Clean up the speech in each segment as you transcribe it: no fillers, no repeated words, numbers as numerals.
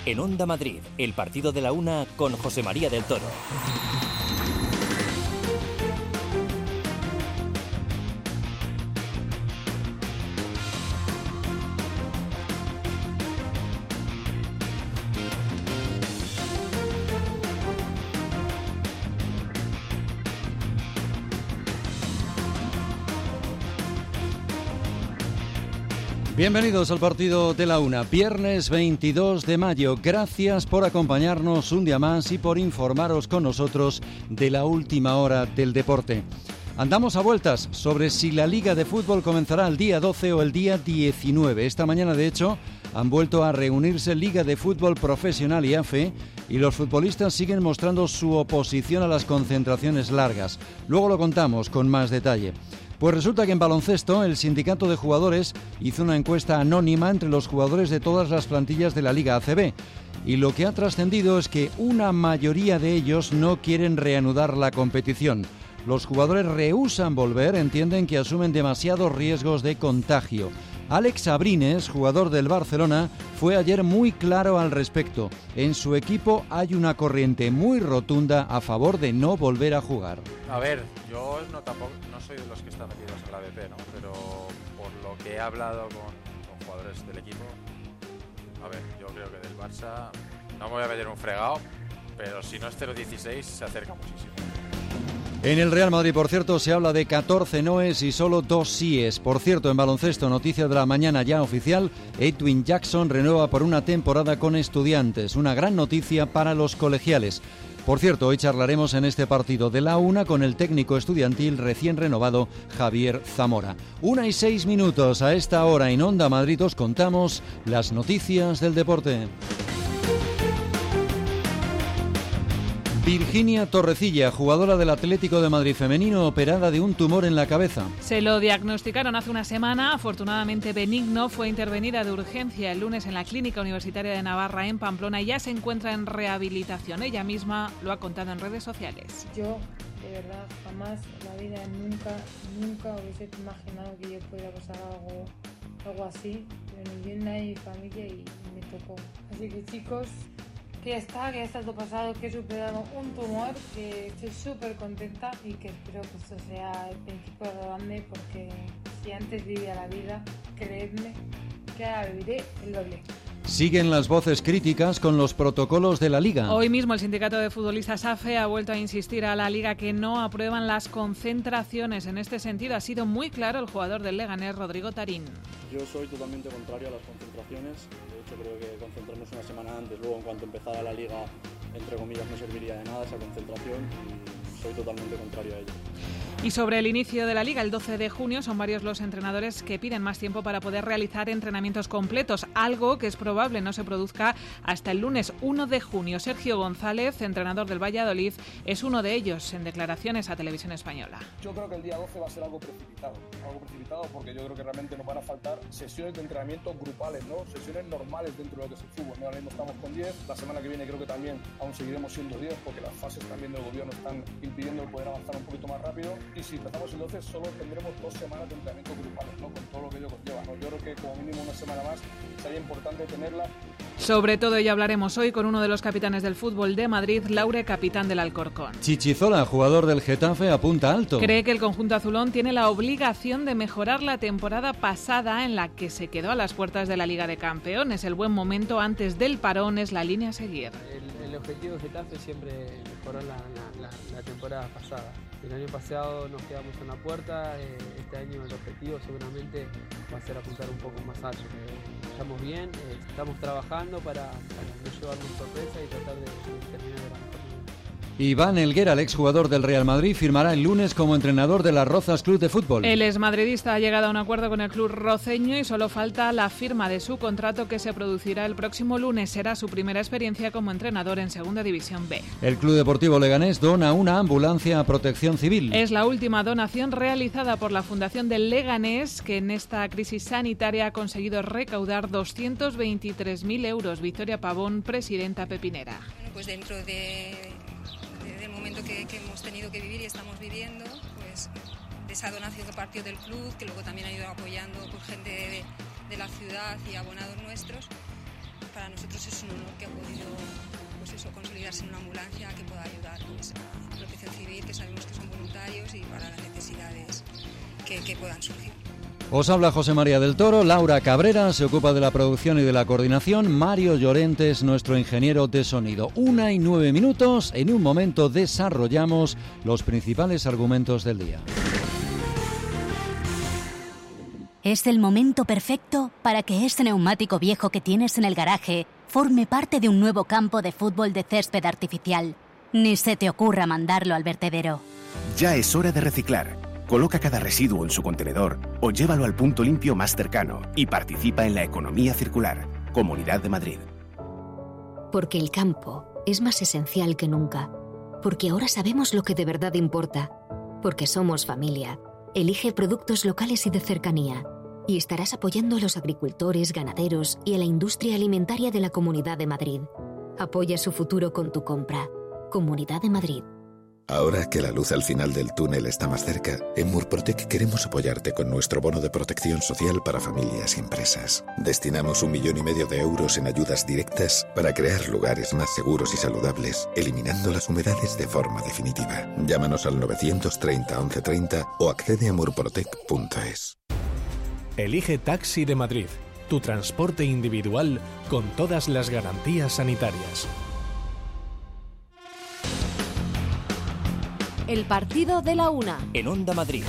En Onda Madrid, el partido de la una con José María del Toro. Bienvenidos al partido de la una, viernes 22 de mayo. Gracias por acompañarnos un día más y por informaros con nosotros de la última hora del deporte. Andamos a vueltas sobre si la Liga de Fútbol comenzará el día 12 o el día 19. Esta mañana, de hecho, han vuelto a reunirse Liga de Fútbol Profesional y AFE y los futbolistas siguen mostrando su oposición a las concentraciones largas. Luego lo contamos con más detalle. Pues resulta que en baloncesto el sindicato de jugadores hizo una encuesta anónima entre los jugadores de todas las plantillas de la Liga ACB y lo que ha trascendido es que una mayoría de ellos no quieren reanudar la competición. Los jugadores rehúsan volver, entienden que asumen demasiados riesgos de contagio. Alex Abrines, jugador del Barcelona, fue ayer muy claro al respecto. En su equipo hay una corriente muy rotunda a favor de no volver a jugar. A ver, yo no soy de los que están metidos en la BP, ¿no? Pero por lo que he hablado con jugadores del equipo, a ver, yo creo que del Barça no me voy a meter un fregado, pero si no es 0-16 se acerca muchísimo. En el Real Madrid, por cierto, se habla de 14 noes y solo 2 síes. Por cierto, en baloncesto, noticia de la mañana ya oficial, Edwin Jackson renueva por una temporada con Estudiantes. Una gran noticia para los colegiales. Por cierto, hoy charlaremos en este partido de la una con el técnico estudiantil recién renovado Javier Zamora. 1:06 a esta hora en Onda Madrid os contamos las noticias del deporte. Virginia Torrecilla, jugadora del Atlético de Madrid femenino, operada de un tumor en la cabeza. Se lo diagnosticaron hace una semana, afortunadamente benigno, fue intervenida de urgencia el lunes en la Clínica Universitaria de Navarra en Pamplona y ya se encuentra en rehabilitación. Ella misma lo ha contado en redes sociales. Yo, de verdad, jamás en la vida, nunca hubiese imaginado que yo pudiera pasar algo así, pero ni yo ni nadie de mi familia y me tocó. Así que chicos, que ya está todo pasado, que he superado un tumor, que estoy súper contenta y que espero que esto sea el principio de lo grande, porque si antes vivía la vida, creedme que ahora viviré el doble. Siguen las voces críticas con los protocolos de la Liga. Hoy mismo el sindicato de futbolistas AFE ha vuelto a insistir a la Liga que no aprueban las concentraciones. En este sentido ha sido muy claro el jugador del Leganés, Rodrigo Tarín. Yo soy totalmente contrario a las concentraciones. De hecho, creo que concentrarnos una semana antes, luego en cuanto empezara la Liga, entre comillas, no serviría de nada esa concentración y soy totalmente contrario a ello. Y sobre el inicio de la Liga, el 12 de junio, son varios los entrenadores que piden más tiempo para poder realizar entrenamientos completos, algo que es probable no se produzca hasta el lunes 1 de junio. Sergio González, entrenador del Valladolid, es uno de ellos en declaraciones a Televisión Española. Yo creo que el día 12 va a ser algo precipitado porque yo creo que realmente nos van a faltar sesiones de entrenamiento grupales, ¿no? Sesiones normales dentro de lo que es el fútbol, ¿no? Ahora mismo estamos con 10, la semana que viene creo que también aún seguiremos siendo 10 porque las fases también del gobierno están impidiendo poder avanzar un poquito más rápido. Y si empezamos el 12 solo tendremos 2 semanas de entrenamiento grupales, ¿no? Con todo lo que ello conlleva, ¿no? Yo creo que como mínimo una semana más sería importante tenerla. Sobre todo ello hablaremos hoy con uno de los capitanes del fútbol de Madrid, Laure, capitán del Alcorcón. Chichizola, jugador del Getafe, apunta alto. Cree que el conjunto azulón tiene la obligación de mejorar la temporada pasada en la que se quedó a las puertas de la Liga de Campeones. El buen momento antes del parón es la línea a seguir. El objetivo de Getafe siempre mejoró la temporada pasada. El año pasado nos quedamos en la puerta, este año el objetivo seguramente va a ser apuntar un poco más alto. Estamos bien, estamos trabajando para no llevarnos sorpresa y tratar de terminar de la mejor manera. Iván Helguera, el exjugador del Real Madrid, firmará el lunes como entrenador de las Rozas Club de Fútbol. El exmadridista ha llegado a un acuerdo con el club roceño y solo falta la firma de su contrato que se producirá el próximo lunes. Será su primera experiencia como entrenador en Segunda División B. El Club Deportivo Leganés dona una ambulancia a Protección Civil. Es la última donación realizada por la Fundación del Leganés, que en esta crisis sanitaria ha conseguido recaudar 223.000 euros. Victoria Pavón, presidenta pepinera. Bueno, pues dentro del momento que hemos tenido que vivir y estamos viviendo, pues de esa donación que partió del club, que luego también ha ido apoyando por gente de la ciudad y abonados nuestros, para nosotros es un honor que ha podido consolidarse en una ambulancia que pueda ayudar pues, a Protección Civil, que sabemos que son voluntarios, y para las necesidades que puedan surgir. Os habla José María del Toro, Laura Cabrera se ocupa de la producción y de la coordinación, Mario Llorente es nuestro ingeniero de sonido. 1:09, en un momento desarrollamos los principales argumentos del día. Es el momento perfecto para que ese neumático viejo que tienes en el garaje forme parte de un nuevo campo de fútbol de césped artificial. Ni se te ocurra mandarlo al vertedero. Ya es hora de reciclar. Coloca cada residuo en su contenedor o llévalo al punto limpio más cercano y participa en la economía circular. Comunidad de Madrid. Porque el campo es más esencial que nunca. Porque ahora sabemos lo que de verdad importa. Porque somos familia. Elige productos locales y de cercanía. Y estarás apoyando a los agricultores, ganaderos y a la industria alimentaria de la Comunidad de Madrid. Apoya su futuro con tu compra. Comunidad de Madrid. Ahora que la luz al final del túnel está más cerca, en Murprotec queremos apoyarte con nuestro bono de protección social para familias y empresas. Destinamos 1,5 millones de euros en ayudas directas para crear lugares más seguros y saludables, eliminando las humedades de forma definitiva. Llámanos al 930 1130 o accede a murprotec.es. Elige Taxi de Madrid, tu transporte individual con todas las garantías sanitarias. El partido de la una. En Onda Madrid.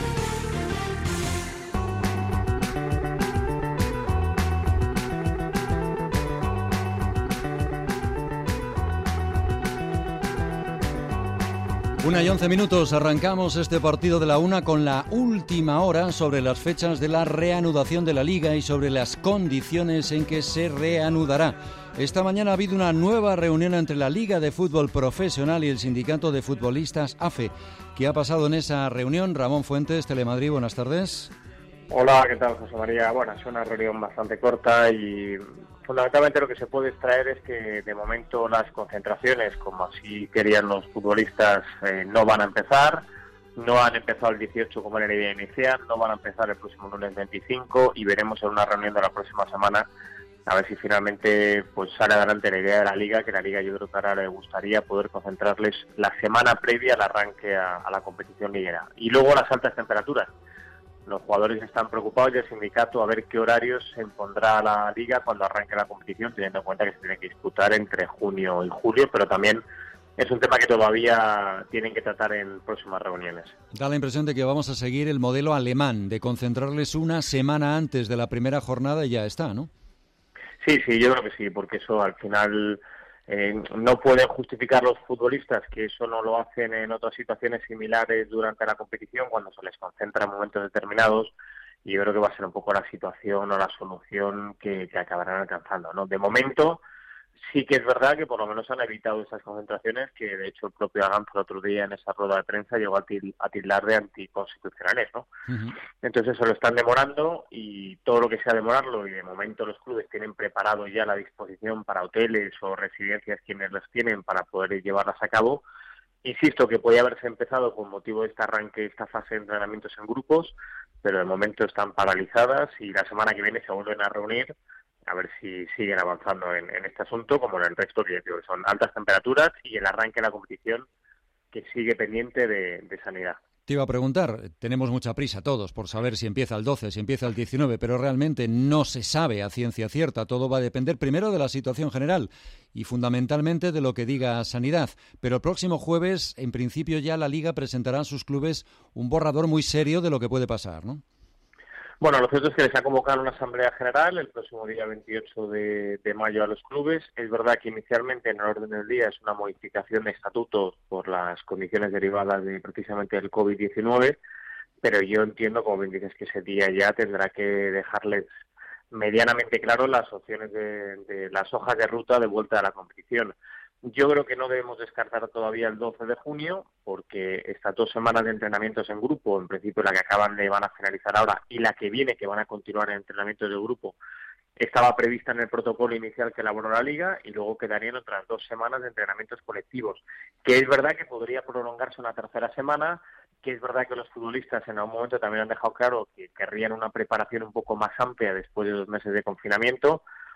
Una y 11 minutos, arrancamos este partido de la una con la última hora sobre las fechas de la reanudación de la Liga y sobre las condiciones en que se reanudará. Esta mañana ha habido una nueva reunión entre la Liga de Fútbol Profesional y el Sindicato de Futbolistas AFE. ¿Qué ha pasado en esa reunión? Ramón Fuentes, Telemadrid, buenas tardes. Hola, ¿qué tal, José María? Bueno, es una reunión bastante corta y fundamentalmente lo que se puede extraer es que de momento las concentraciones, como así querían los futbolistas, no van a empezar. No han empezado el 18 como era la idea inicial, no van a empezar el próximo lunes 25 y veremos en una reunión de la próxima semana a ver si finalmente pues sale adelante la idea de la Liga, que la Liga yo creo que ahora le gustaría poder concentrarles la semana previa al arranque a la competición liguera. Y luego las altas temperaturas. Los jugadores están preocupados y el sindicato a ver qué horarios se impondrá a la Liga cuando arranque la competición, teniendo en cuenta que se tiene que disputar entre junio y julio, pero también es un tema que todavía tienen que tratar en próximas reuniones. Da la impresión de que vamos a seguir el modelo alemán, de concentrarles una semana antes de la primera jornada y ya está, ¿no? Sí, yo creo que sí, porque eso al final no pueden justificar los futbolistas que eso no lo hacen en otras situaciones similares durante la competición cuando se les concentra en momentos determinados, y yo creo que va a ser un poco la situación o la solución que acabarán alcanzando, ¿no? De momento sí que es verdad que por lo menos han evitado esas concentraciones que de hecho el propio Aganz el otro día en esa rueda de prensa llegó a tildar de anticonstitucionales, ¿no? Uh-huh. Entonces eso lo están demorando y todo lo que sea demorarlo, y de momento los clubes tienen preparado ya la disposición para hoteles o residencias quienes las tienen para poder llevarlas a cabo. Insisto que podía haberse empezado con motivo de este arranque, esta fase de entrenamientos en grupos, pero de momento están paralizadas y la semana que viene se vuelven a reunir a ver si siguen avanzando en este asunto, como en el resto, que son altas temperaturas y el arranque de la competición que sigue pendiente de sanidad. Te iba a preguntar, tenemos mucha prisa todos por saber si empieza el 12, si empieza el 19, pero realmente no se sabe a ciencia cierta. Todo va a depender primero de la situación general y fundamentalmente de lo que diga Sanidad. Pero el próximo jueves, en principio, ya la Liga presentará a sus clubes un borrador muy serio de lo que puede pasar, ¿no? Bueno, lo cierto es que les ha convocado una asamblea general el próximo día 28 de mayo a los clubes. Es verdad que inicialmente en el orden del día es una modificación de estatutos por las condiciones derivadas de precisamente del COVID-19, pero yo entiendo, como bien dices, que ese día ya tendrá que dejarles medianamente claro las opciones de las hojas de ruta de vuelta a la competición. Yo creo que no debemos descartar todavía el 12 de junio, porque estas 2 semanas de entrenamientos en grupo, en principio la que van a finalizar ahora, y la que viene, que van a continuar en entrenamientos de grupo, estaba prevista en el protocolo inicial que elaboró la Liga, y luego quedarían otras 2 semanas de entrenamientos colectivos, que es verdad que podría prolongarse una tercera semana, que es verdad que los futbolistas en algún momento también han dejado claro que querrían una preparación un poco más amplia después de 2 meses de confinamiento.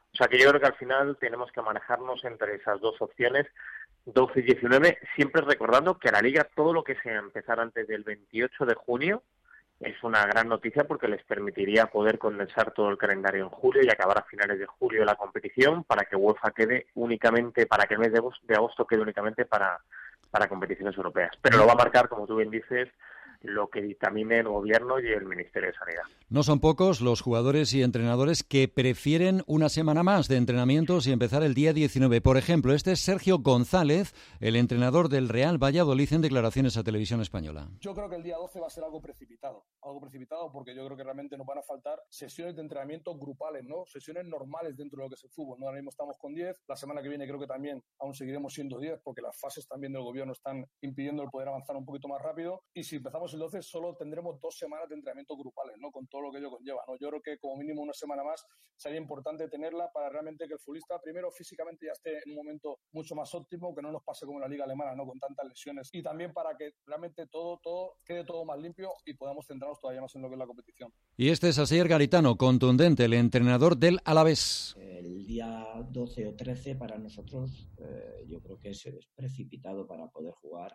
O sea que yo creo que al final tenemos que manejarnos entre esas dos opciones, 12 y 19, siempre recordando que a la Liga todo lo que sea empezar antes del 28 de junio es una gran noticia porque les permitiría poder condensar todo el calendario en julio y acabar a finales de julio la competición para que UEFA quede únicamente, para que el mes de agosto quede únicamente para competiciones europeas. Pero lo va a marcar, como tú bien dices, lo que dictamine el Gobierno y el Ministerio de Sanidad. No son pocos los jugadores y entrenadores que prefieren una semana más de entrenamientos y empezar el día 19. Por ejemplo, este es Sergio González, el entrenador del Real Valladolid, en declaraciones a Televisión Española. Yo creo que el día 12 va a ser algo precipitado porque yo creo que realmente nos van a faltar sesiones de entrenamiento grupales, ¿no? Sesiones normales dentro de lo que es el fútbol, ¿no? Ahora mismo estamos con 10, la semana que viene creo que también aún seguiremos siendo 10 porque las fases también del Gobierno están impidiendo el poder avanzar un poquito más rápido, y si empezamos el 12 solo tendremos 2 semanas de entrenamiento grupales, ¿no? Con todo lo que ello conlleva, ¿no? Yo creo que como mínimo una semana más sería importante tenerla para realmente que el futbolista primero físicamente ya esté en un momento mucho más óptimo, que no nos pase como en la Liga Alemana, ¿no? Con tantas lesiones, y también para que realmente todo quede todo más limpio y podamos centrarnos todavía más en lo que es la competición. Y este es Asier Garitano, contundente, el entrenador del Alavés. El día 12 o 13 para nosotros yo creo que es precipitado para poder jugar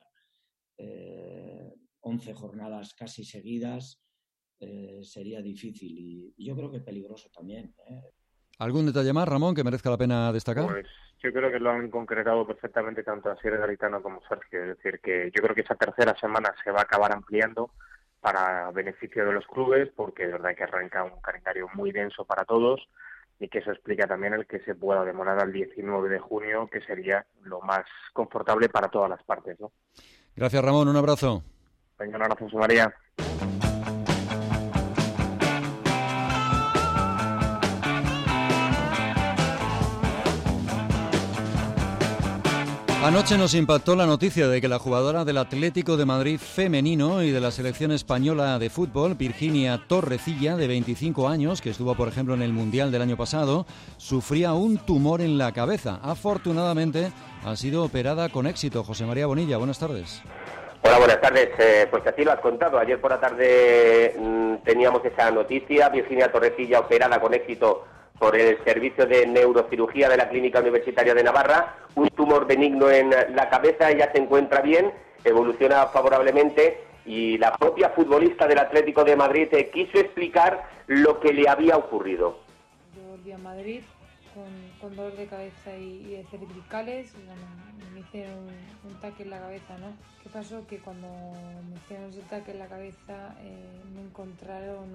11 jornadas casi seguidas. Sería difícil y yo creo que peligroso también. ¿Algún detalle más, Ramón, que merezca la pena destacar? Pues yo creo que lo han concretado perfectamente tanto Asier Garitano como Sergio. Es decir, que yo creo que esa tercera semana se va a acabar ampliando para beneficio de los clubes, porque de verdad que arranca un calendario muy denso para todos, y que eso explica también el que se pueda demorar al 19 de junio, que sería lo más confortable para todas las partes, ¿no? Gracias, Ramón. Un abrazo. Venga, un abrazo, José María. Anoche nos impactó la noticia de que la jugadora del Atlético de Madrid femenino y de la selección española de fútbol, Virginia Torrecilla, de 25 años, que estuvo, por ejemplo, en el Mundial del año pasado, sufría un tumor en la cabeza. Afortunadamente, ha sido operada con éxito. José María Bonilla, buenas tardes. Hola, buenas tardes. Pues así lo has contado. Ayer por la tarde teníamos esa noticia. Virginia Torrecilla operada con éxito por el Servicio de Neurocirugía de la Clínica Universitaria de Navarra. Un tumor benigno en la cabeza, ella se encuentra bien, evoluciona favorablemente, y la propia futbolista del Atlético de Madrid quiso explicar lo que le había ocurrido. Yo volví a Madrid con dolor de cabeza y de cervicales, y bueno, me hicieron un taque en la cabeza, ¿no? ¿Qué pasó? Que cuando me hicieron ese taque en la cabeza me encontraron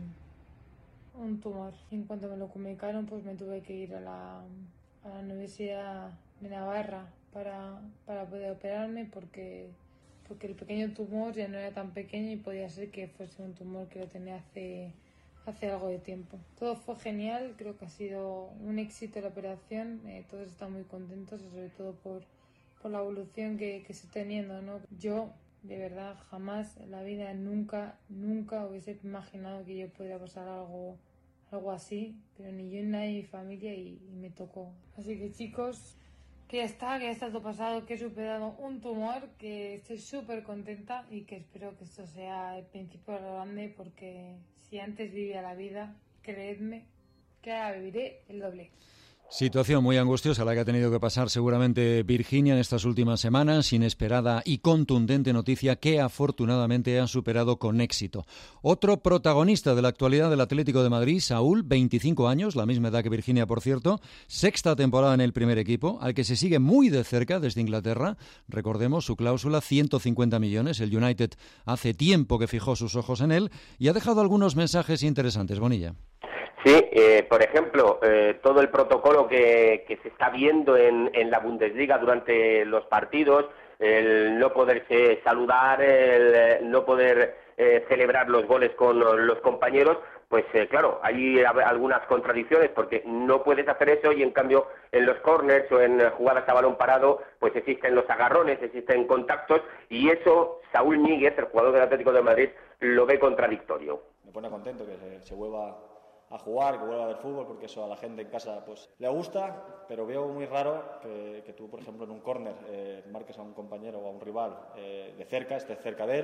un tumor. En cuanto me lo comunicaron, pues me tuve que ir a la Universidad de Navarra para poder operarme, porque el pequeño tumor ya no era tan pequeño y podía ser que fuese un tumor que lo tenía hace algo de tiempo. Todo fue genial, creo que ha sido un éxito la operación, todos están muy contentos, sobre todo por la evolución que se está teniendo, ¿no? Yo, de verdad, jamás en la vida, nunca hubiese imaginado que yo pudiera pasar algo así, pero ni yo ni nadie de mi familia, y me tocó. Así que, chicos, que ya está todo pasado, que he superado un tumor, que estoy súper contenta y que espero que esto sea el principio de lo grande, porque si antes vivía la vida, creedme que ahora viviré el doble. Situación muy angustiosa la que ha tenido que pasar seguramente Virginia en estas últimas semanas. Inesperada y contundente noticia que afortunadamente ha superado con éxito. Otro protagonista de la actualidad del Atlético de Madrid, Saúl, 25 años, la misma edad que Virginia, por cierto, sexta temporada en el primer equipo, al que se sigue muy de cerca desde Inglaterra. Recordemos su cláusula, 150 millones. El United hace tiempo que fijó sus ojos en él y ha dejado algunos mensajes interesantes. Bonilla. Sí, por ejemplo, todo el protocolo que se está viendo en la Bundesliga durante los partidos, el no poderse saludar, el no poder celebrar los goles con los compañeros, pues claro, hay algunas contradicciones, porque no puedes hacer eso y en cambio en los corners o en jugadas a balón parado pues existen los agarrones, existen contactos, y eso Saúl Ñíguez, el jugador del Atlético de Madrid, lo ve contradictorio. Me pone contento que se vuelva a jugar, que vuelva a ver fútbol, porque eso a la gente en casa pues le gusta, pero veo muy raro que tú, por ejemplo, en un córner marques a un compañero o a un rival de cerca, estés cerca de él,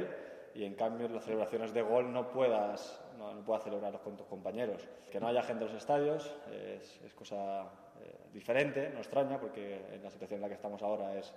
y en cambio en las celebraciones de gol no puedas celebrarlos con tus compañeros. Que no haya gente en los estadios es cosa diferente, no extraña, porque en la situación en la que estamos ahora es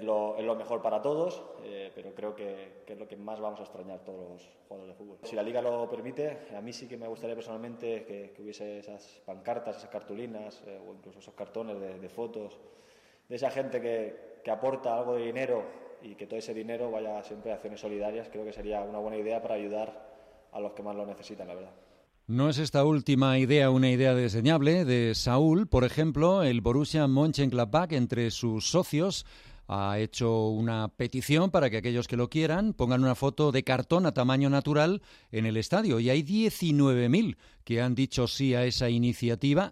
lo mejor para todos, pero creo que es lo que más vamos a extrañar todos los jugadores de fútbol. Si la Liga lo permite, a mí sí que me gustaría personalmente que hubiese esas pancartas, esas cartulinas o incluso esos cartones de fotos de esa gente que aporta algo de dinero y que todo ese dinero vaya siempre a acciones solidarias. Creo que sería una buena idea para ayudar a los que más lo necesitan, la verdad. No es esta última idea una idea desdeñable de Saúl. Por ejemplo, el Borussia Mönchengladbach, entre sus socios, ha hecho una petición para que aquellos que lo quieran pongan una foto de cartón a tamaño natural en el estadio. Y hay 19.000 que han dicho sí a esa iniciativa,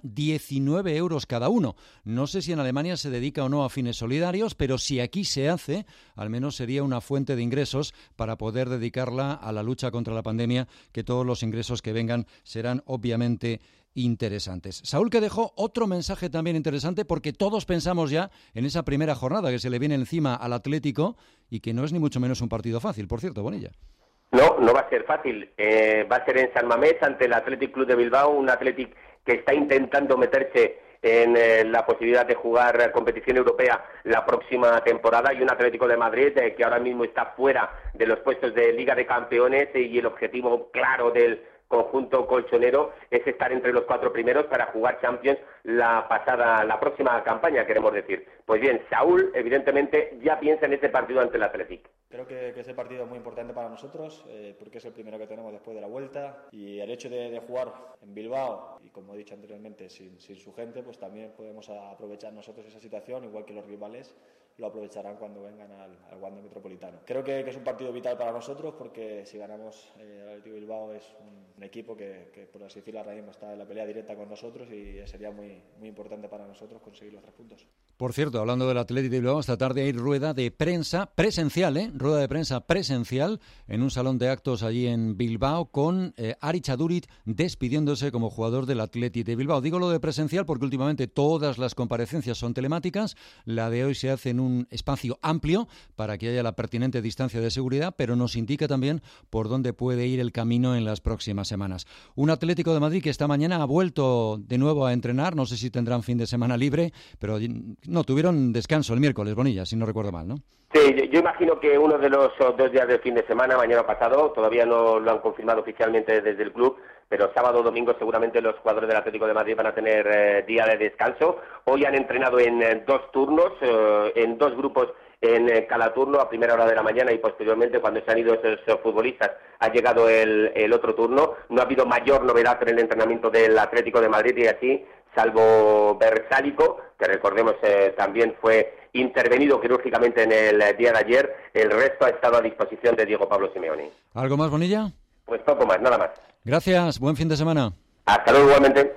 19 euros cada uno. No sé si en Alemania se dedica o no a fines solidarios, pero si aquí se hace, al menos sería una fuente de ingresos para poder dedicarla a la lucha contra la pandemia, que todos los ingresos que vengan serán obviamente interesantes. Saúl, que dejó otro mensaje también interesante, porque todos pensamos ya en esa primera jornada que se le viene encima al Atlético y que no es ni mucho menos un partido fácil, por cierto, Bonilla. No va a ser fácil. Va a ser en San Mamés ante el Athletic Club de Bilbao, un Athletic que está intentando meterse en la posibilidad de jugar competición europea la próxima temporada, y un Atlético de Madrid que ahora mismo está fuera de los puestos de Liga de Campeones, y el objetivo claro del conjunto colchonero es estar entre los 4 primeros para jugar Champions la próxima campaña, queremos decir. Pues bien, Saúl evidentemente ya piensa en ese partido ante el Athletic. Creo que ese partido es muy importante para nosotros, porque es el primero que tenemos después de la vuelta, y el hecho de jugar en Bilbao y, como he dicho anteriormente, sin su gente, pues también podemos aprovechar nosotros esa situación, igual que los rivales lo aprovecharán cuando vengan al Wanda Metropolitano. Creo que es un partido vital para nosotros, porque si ganamos, el Atlético Bilbao es un equipo que, por así decirlo, ahora mismo está en la pelea directa con nosotros, y sería muy, muy importante para nosotros conseguir los 3 puntos. Por cierto, hablando del Atlético de Bilbao, esta tarde hay rueda de prensa presencial, rueda de prensa presencial en un salón de actos allí en Bilbao, con Aritz Aduriz despidiéndose como jugador del Atlético de Bilbao. Digo lo de presencial porque últimamente todas las comparecencias son telemáticas. La de hoy se hace en un espacio amplio para que haya la pertinente distancia de seguridad, pero nos indica también por dónde puede ir el camino en las próximas semanas. Un Atlético de Madrid que esta mañana ha vuelto de nuevo a entrenar. No sé si tendrán fin de semana libre, pero no, tuvieron descanso el miércoles, Bonilla, si no recuerdo mal, ¿no? Sí, yo imagino que uno de los 2 días del fin de semana, mañana pasado, todavía no lo han confirmado oficialmente desde el club, pero sábado o domingo seguramente los jugadores del Atlético de Madrid van a tener día de descanso. Hoy han entrenado en 2 turnos, en 2 grupos en cada turno, a primera hora de la mañana, y posteriormente, cuando se han ido esos futbolistas, ha llegado el otro turno. No ha habido mayor novedad en el entrenamiento del Atlético de Madrid, y así, salvo Bersálico, que recordemos también fue intervenido quirúrgicamente en el día de ayer, el resto ha estado a disposición de Diego Pablo Simeone. ¿Algo más, Bonilla? Pues poco más, nada más. Gracias, buen fin de semana. Hasta luego, igualmente.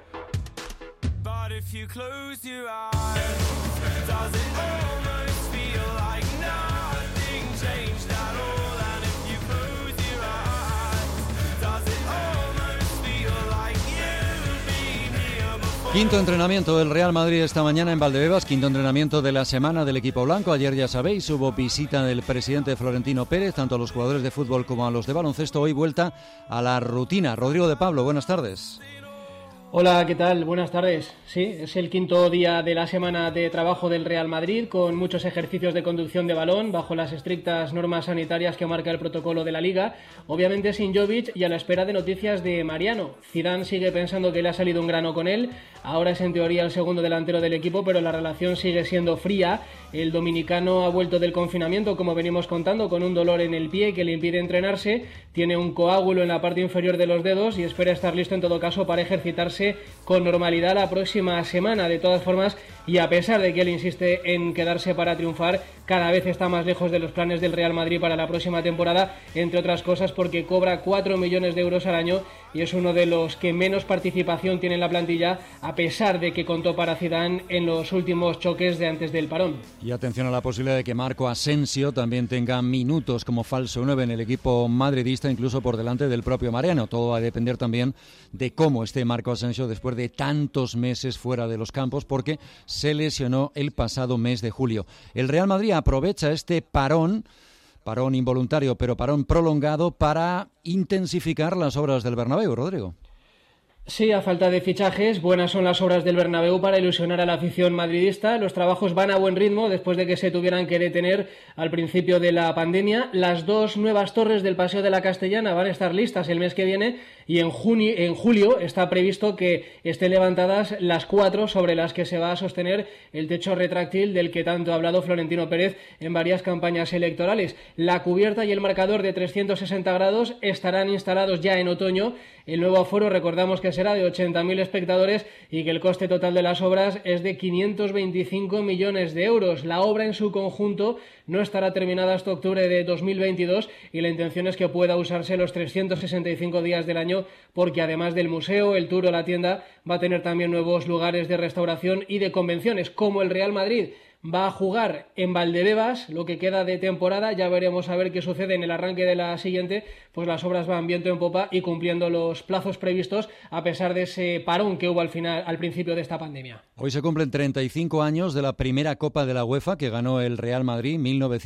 Quinto entrenamiento del Real Madrid esta mañana en Valdebebas, quinto entrenamiento de la semana del equipo blanco. Ayer, ya sabéis, hubo visita del presidente Florentino Pérez, tanto a los jugadores de fútbol como a los de baloncesto. Hoy vuelta a la rutina. Rodrigo de Pablo, buenas tardes. Hola, ¿qué tal? Buenas tardes. Sí, es el quinto día de la semana de trabajo del Real Madrid, con muchos ejercicios de conducción de balón bajo las estrictas normas sanitarias que marca el protocolo de la Liga. Obviamente sin Jovic, y a la espera de noticias de Mariano. Zidane sigue pensando que le ha salido un grano con él. Ahora es en teoría el segundo delantero del equipo, pero la relación sigue siendo fría. El dominicano ha vuelto del confinamiento, como venimos contando, con un dolor en el pie que le impide entrenarse. Tiene un coágulo en la parte inferior de los dedos y espera estar listo en todo caso para ejercitarse con normalidad la próxima semana. De todas formas, y a pesar de que él insiste en quedarse para triunfar, cada vez está más lejos de los planes del Real Madrid para la próxima temporada, entre otras cosas porque cobra 4 millones de euros al año y es uno de los que menos participación tiene en la plantilla, a pesar de que contó para Zidane en los últimos choques de antes del parón. Y atención a la posibilidad de que Marco Asensio también tenga minutos como falso 9 en el equipo madridista, incluso por delante del propio Mariano. Todo va a depender también de cómo esté Marco Asensio después de tantos meses fuera de los campos, porque se lesionó el pasado mes de julio. El Real Madrid aprovecha este parón Parón involuntario, pero parón prolongado para intensificar las obras del Bernabéu, Rodrigo. Sí, a falta de fichajes, buenas son las obras del Bernabéu para ilusionar a la afición madridista. Los trabajos van a buen ritmo después de que se tuvieran que detener al principio de la pandemia. Las 2 nuevas torres del Paseo de la Castellana van a estar listas el mes que viene y en julio está previsto que estén levantadas las 4 sobre las que se va a sostener el techo retráctil del que tanto ha hablado Florentino Pérez en varias campañas electorales. La cubierta y el marcador de 360 grados estarán instalados ya en otoño. El nuevo aforo, recordamos que será de 80.000 espectadores y que el coste total de las obras es de 525 millones de euros. La obra en su conjunto no estará terminada hasta octubre de 2022 y la intención es que pueda usarse los 365 días del año porque además del museo, el tour o la tienda va a tener también nuevos lugares de restauración y de convenciones, como el Real Madrid. Va a jugar en Valdebebas lo que queda de temporada, ya veremos a ver qué sucede en el arranque de la siguiente, pues las obras van viento en popa y cumpliendo los plazos previstos a pesar de ese parón que hubo al principio de esta pandemia. Hoy se cumplen 35 años de la primera Copa de la UEFA que ganó el Real Madrid,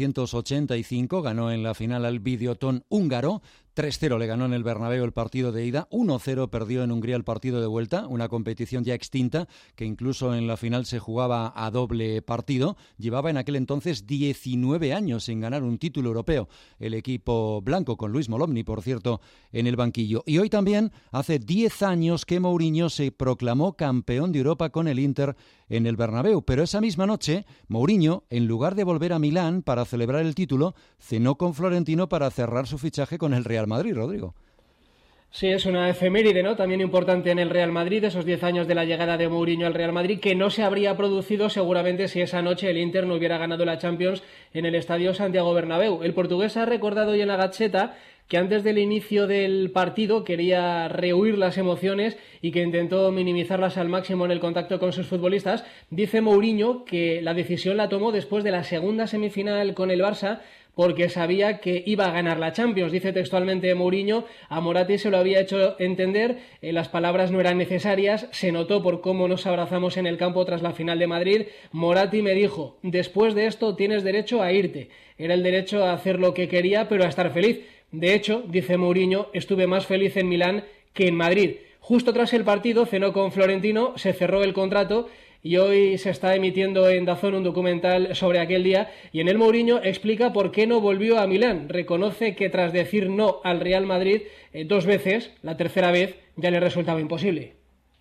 1985, ganó en la final al Videoton húngaro. 3-0 le ganó en el Bernabéu el partido de ida, 1-0 perdió en Hungría el partido de vuelta, una competición ya extinta que incluso en la final se jugaba a doble partido. Llevaba en aquel entonces 19 años sin ganar un título europeo el equipo blanco, con Luis Molomni, por cierto, en el banquillo. Y hoy también hace 10 años que Mourinho se proclamó campeón de Europa con el Inter en el Bernabéu, pero esa misma noche Mourinho, en lugar de volver a Milán para celebrar el título, cenó con Florentino para cerrar su fichaje con el Real Madrid, Rodrigo. Sí, es una efeméride, ¿no? También importante en el Real Madrid, esos 10 años de la llegada de Mourinho al Real Madrid, que no se habría producido seguramente si esa noche el Inter no hubiera ganado la Champions en el Estadio Santiago Bernabéu. El portugués ha recordado hoy en la Gazzetta que antes del inicio del partido quería rehuir las emociones y que intentó minimizarlas al máximo en el contacto con sus futbolistas. Dice Mourinho que la decisión la tomó después de la segunda semifinal con el Barça, porque sabía que iba a ganar la Champions. Dice textualmente Mourinho, a Moratti se lo había hecho entender, las palabras no eran necesarias, se notó por cómo nos abrazamos en el campo tras la final de Madrid. Moratti me dijo, después de esto tienes derecho a irte. Era el derecho a hacer lo que quería, pero a estar feliz. De hecho, dice Mourinho, estuve más feliz en Milán que en Madrid. Justo tras el partido cenó con Florentino, se cerró el contrato y hoy se está emitiendo en DAZN un documental sobre aquel día y en él Mourinho explica por qué no volvió a Milán. Reconoce que tras decir no al Real Madrid 2 veces, la tercera vez ya le resultaba imposible.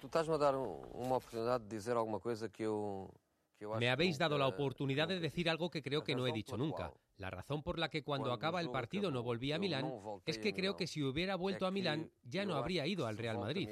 Me habéis dado la oportunidad de decir algo que creo que no he dicho nunca. La razón por la que cuando acaba el partido no volví a Milán es que creo que si hubiera vuelto a Milán ya no habría ido al Real Madrid.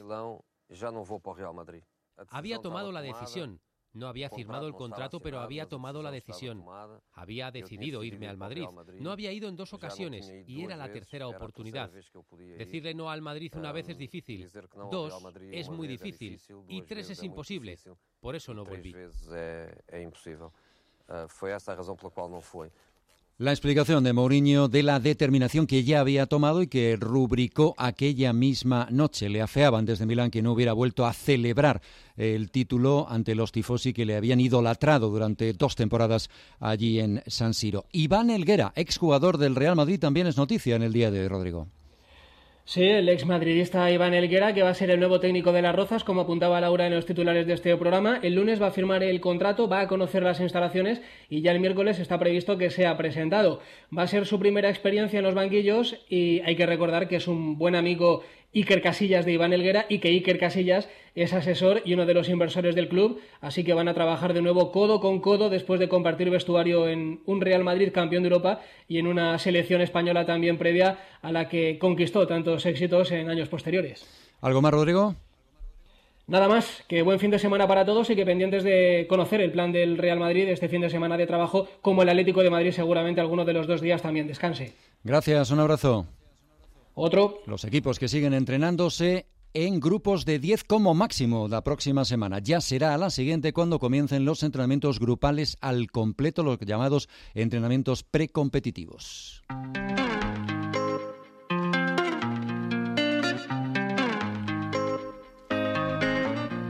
Había tomado la decisión. No había firmado el contrato, pero había tomado la decisión. Había decidido irme al Madrid. No había ido en 2 ocasiones y era la tercera oportunidad. Decirle no al Madrid una vez es difícil, 2 es muy difícil y 3 es imposible. Por eso no volví. Fue esta la razón por la cual no fue. La explicación de Mourinho de la determinación que ya había tomado y que rubricó aquella misma noche. Le afeaban desde Milán que no hubiera vuelto a celebrar el título ante los tifosi que le habían idolatrado durante 2 temporadas allí en San Siro. Iván Helguera, exjugador del Real Madrid, también es noticia en el día de hoy, Rodrigo. Sí, el exmadridista Iván Helguera, que va a ser el nuevo técnico de Las Rozas, como apuntaba Laura en los titulares de este programa. El lunes va a firmar el contrato, va a conocer las instalaciones y ya el miércoles está previsto que sea presentado. Va a ser su primera experiencia en los banquillos y hay que recordar que es un buen amigo Iker Casillas de Iván Helguera y que Iker Casillas es asesor y uno de los inversores del club, así que van a trabajar de nuevo codo con codo después de compartir vestuario en un Real Madrid campeón de Europa y en una selección española también previa a la que conquistó tantos éxitos en años posteriores. ¿Algo más, Rodrigo? Nada más, que buen fin de semana para todos y que pendientes de conocer el plan del Real Madrid este fin de semana de trabajo, como el Atlético de Madrid seguramente alguno de los 2 días también descanse. Gracias, un abrazo. Otro. Los equipos que siguen entrenándose en grupos de 10 como máximo la próxima semana. Ya será a la siguiente cuando comiencen los entrenamientos grupales al completo, los llamados entrenamientos precompetitivos.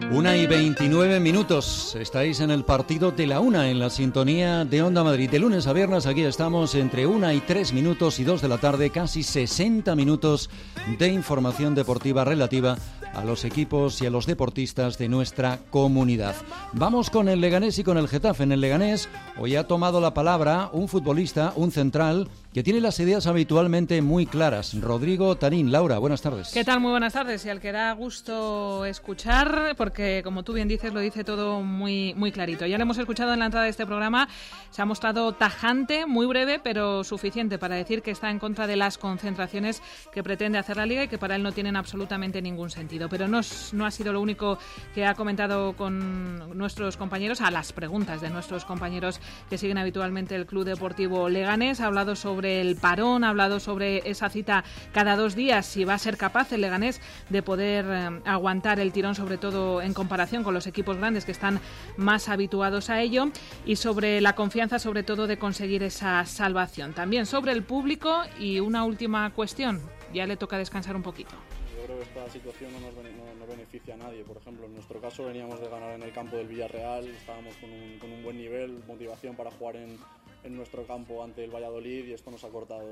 1:29. Estáis en el partido de la 1 en la sintonía de Onda Madrid. De lunes a viernes aquí estamos entre 1:03 y 2 de la tarde, casi 60 minutos de información deportiva relativa a los equipos y a los deportistas de nuestra comunidad. Vamos con el Leganés y con el Getafe. En el Leganés hoy ha tomado la palabra un futbolista, un central, que tiene las ideas habitualmente muy claras. Rodrigo Tarín. Laura, buenas tardes. ¿Qué tal? Muy buenas tardes. Y al que da gusto escuchar, porque como tú bien dices, lo dice todo muy, muy clarito. Ya lo hemos escuchado en la entrada de este programa. Se ha mostrado tajante, muy breve, pero suficiente para decir que está en contra de las concentraciones que pretende hacer la Liga y que para él no tienen absolutamente ningún sentido. Pero no ha sido lo único que ha comentado con nuestros compañeros, a las preguntas de nuestros compañeros que siguen habitualmente el Club Deportivo Leganés. Ha hablado sobre el parón, ha hablado sobre esa cita cada 2 días, si va a ser capaz el Leganés de poder aguantar el tirón, sobre todo en comparación con los equipos grandes que están más habituados a ello, y sobre la confianza, sobre todo, de conseguir esa salvación. También sobre el público y una última cuestión, ya le toca descansar un poquito. Yo creo que esta situación no beneficia a nadie. Por ejemplo, en nuestro caso veníamos de ganar en el campo del Villarreal, estábamos con un buen nivel, motivación para jugar en nuestro campo ante el Valladolid, y esto nos ha cortado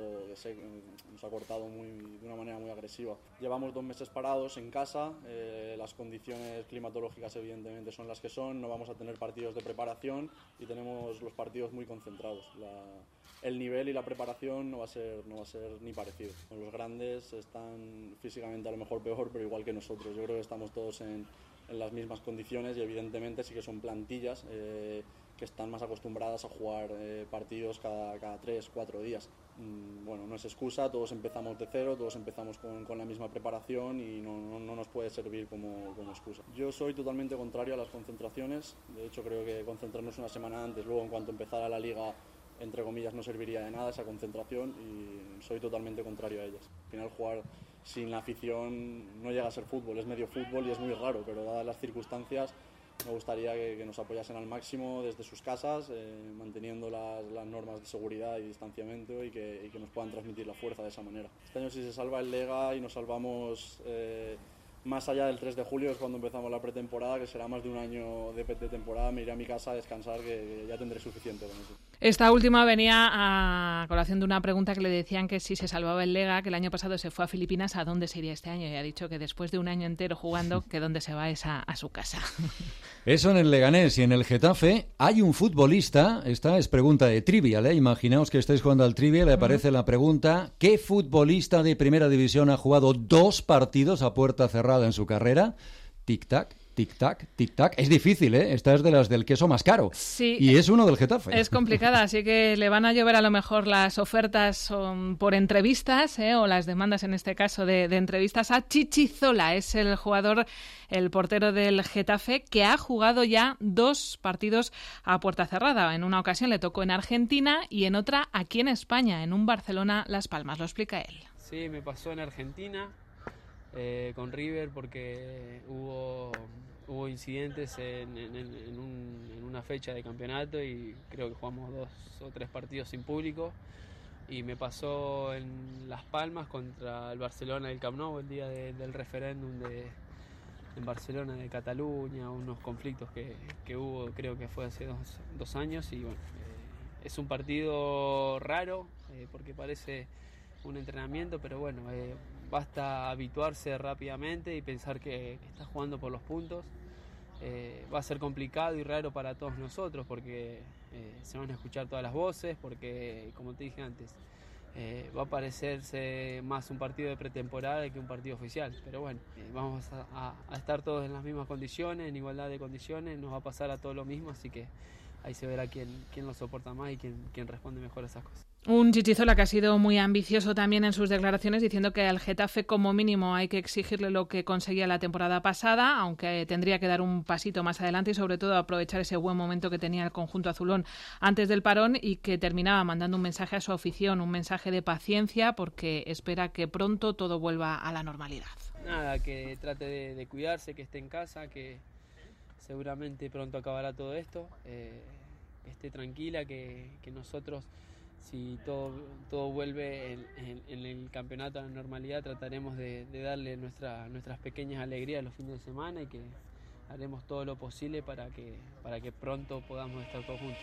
de una manera muy agresiva. Llevamos 2 meses parados en casa, las condiciones climatológicas evidentemente son las que son, no vamos a tener partidos de preparación y tenemos los partidos muy concentrados. El nivel y la preparación no va a ser ni parecido. Los grandes están físicamente a lo mejor peor, pero igual que nosotros. Yo creo que estamos todos en las mismas condiciones y evidentemente sí que son plantillas que están más acostumbradas a jugar partidos cada 3-4 días. Bueno, no es excusa, todos empezamos de cero, todos empezamos con la misma preparación y no nos puede servir como excusa. Yo soy totalmente contrario a las concentraciones. De hecho, creo que concentrarnos una semana antes, luego en cuanto empezara la Liga, entre comillas, no serviría de nada esa concentración, y soy totalmente contrario a ellas. Al final, jugar sin la afición no llega a ser fútbol, es medio fútbol y es muy raro, pero dadas las circunstancias me gustaría que nos apoyasen al máximo desde sus casas, manteniendo las normas de seguridad y distanciamiento, y que nos puedan transmitir la fuerza de esa manera. Este año, si se salva el Lega y nos salvamos más allá del 3 de julio, es cuando empezamos la pretemporada, que será más de un año de temporada, me iré a mi casa a descansar, que ya tendré suficiente con eso. Esta última venía a colación de una pregunta que le decían que si se salvaba el Lega, que el año pasado se fue a Filipinas, ¿a dónde se iría este año? Y ha dicho que después de un año entero jugando, que dónde se va es a su casa. Eso en el Leganés. Y en el Getafe hay un futbolista, esta es pregunta de Trivial, imaginaos que estáis jugando al Trivial, le aparece la pregunta: ¿qué futbolista de primera división ha jugado 2 partidos a puerta cerrada en su carrera? Tic-tac, tic-tac, tic-tac. Es difícil, ¿eh? Esta es de las del queso más caro. Sí, y es uno del Getafe. Es complicada, así que le van a llover a lo mejor las ofertas por entrevistas, o las demandas, en este caso, de entrevistas a Chichizola. Es el jugador, el portero del Getafe, que ha jugado ya 2 partidos a puerta cerrada. En una ocasión le tocó en Argentina y en otra aquí en España, en un Barcelona-Las Palmas. Lo explica él. Sí, me pasó en Argentina con River, porque hubo incidentes en una fecha de campeonato y creo que jugamos 2 o 3 partidos sin público, y me pasó en Las Palmas contra el Barcelona del Camp Nou el día del referéndum en Barcelona de Cataluña, unos conflictos que hubo, creo que fue hace 2 años, y bueno, es un partido raro porque parece un entrenamiento, pero bueno, basta habituarse rápidamente y pensar que estás jugando por los puntos. Va a ser complicado y raro para todos nosotros, porque se van a escuchar todas las voces, porque, como te dije antes, va a parecerse más un partido de pretemporada que un partido oficial. Pero bueno, vamos a estar todos en las mismas condiciones, en igualdad de condiciones, nos va a pasar a todos lo mismo, así que ahí se verá quién lo soporta más y quién responde mejor a esas cosas. Un Chichizola que ha sido muy ambicioso también en sus declaraciones, diciendo que al Getafe como mínimo hay que exigirle lo que conseguía la temporada pasada, aunque tendría que dar un pasito más adelante y sobre todo aprovechar ese buen momento que tenía el conjunto azulón antes del parón, y que terminaba mandando un mensaje a su afición, un mensaje de paciencia, porque espera que pronto todo vuelva a la normalidad. Nada, que trate de cuidarse, que esté en casa, que seguramente pronto acabará todo esto, esté tranquila, que nosotros, si todo vuelve en el campeonato a la normalidad, trataremos de darle nuestras pequeñas alegrías los fines de semana, y que haremos todo lo posible para que pronto podamos estar todos juntos.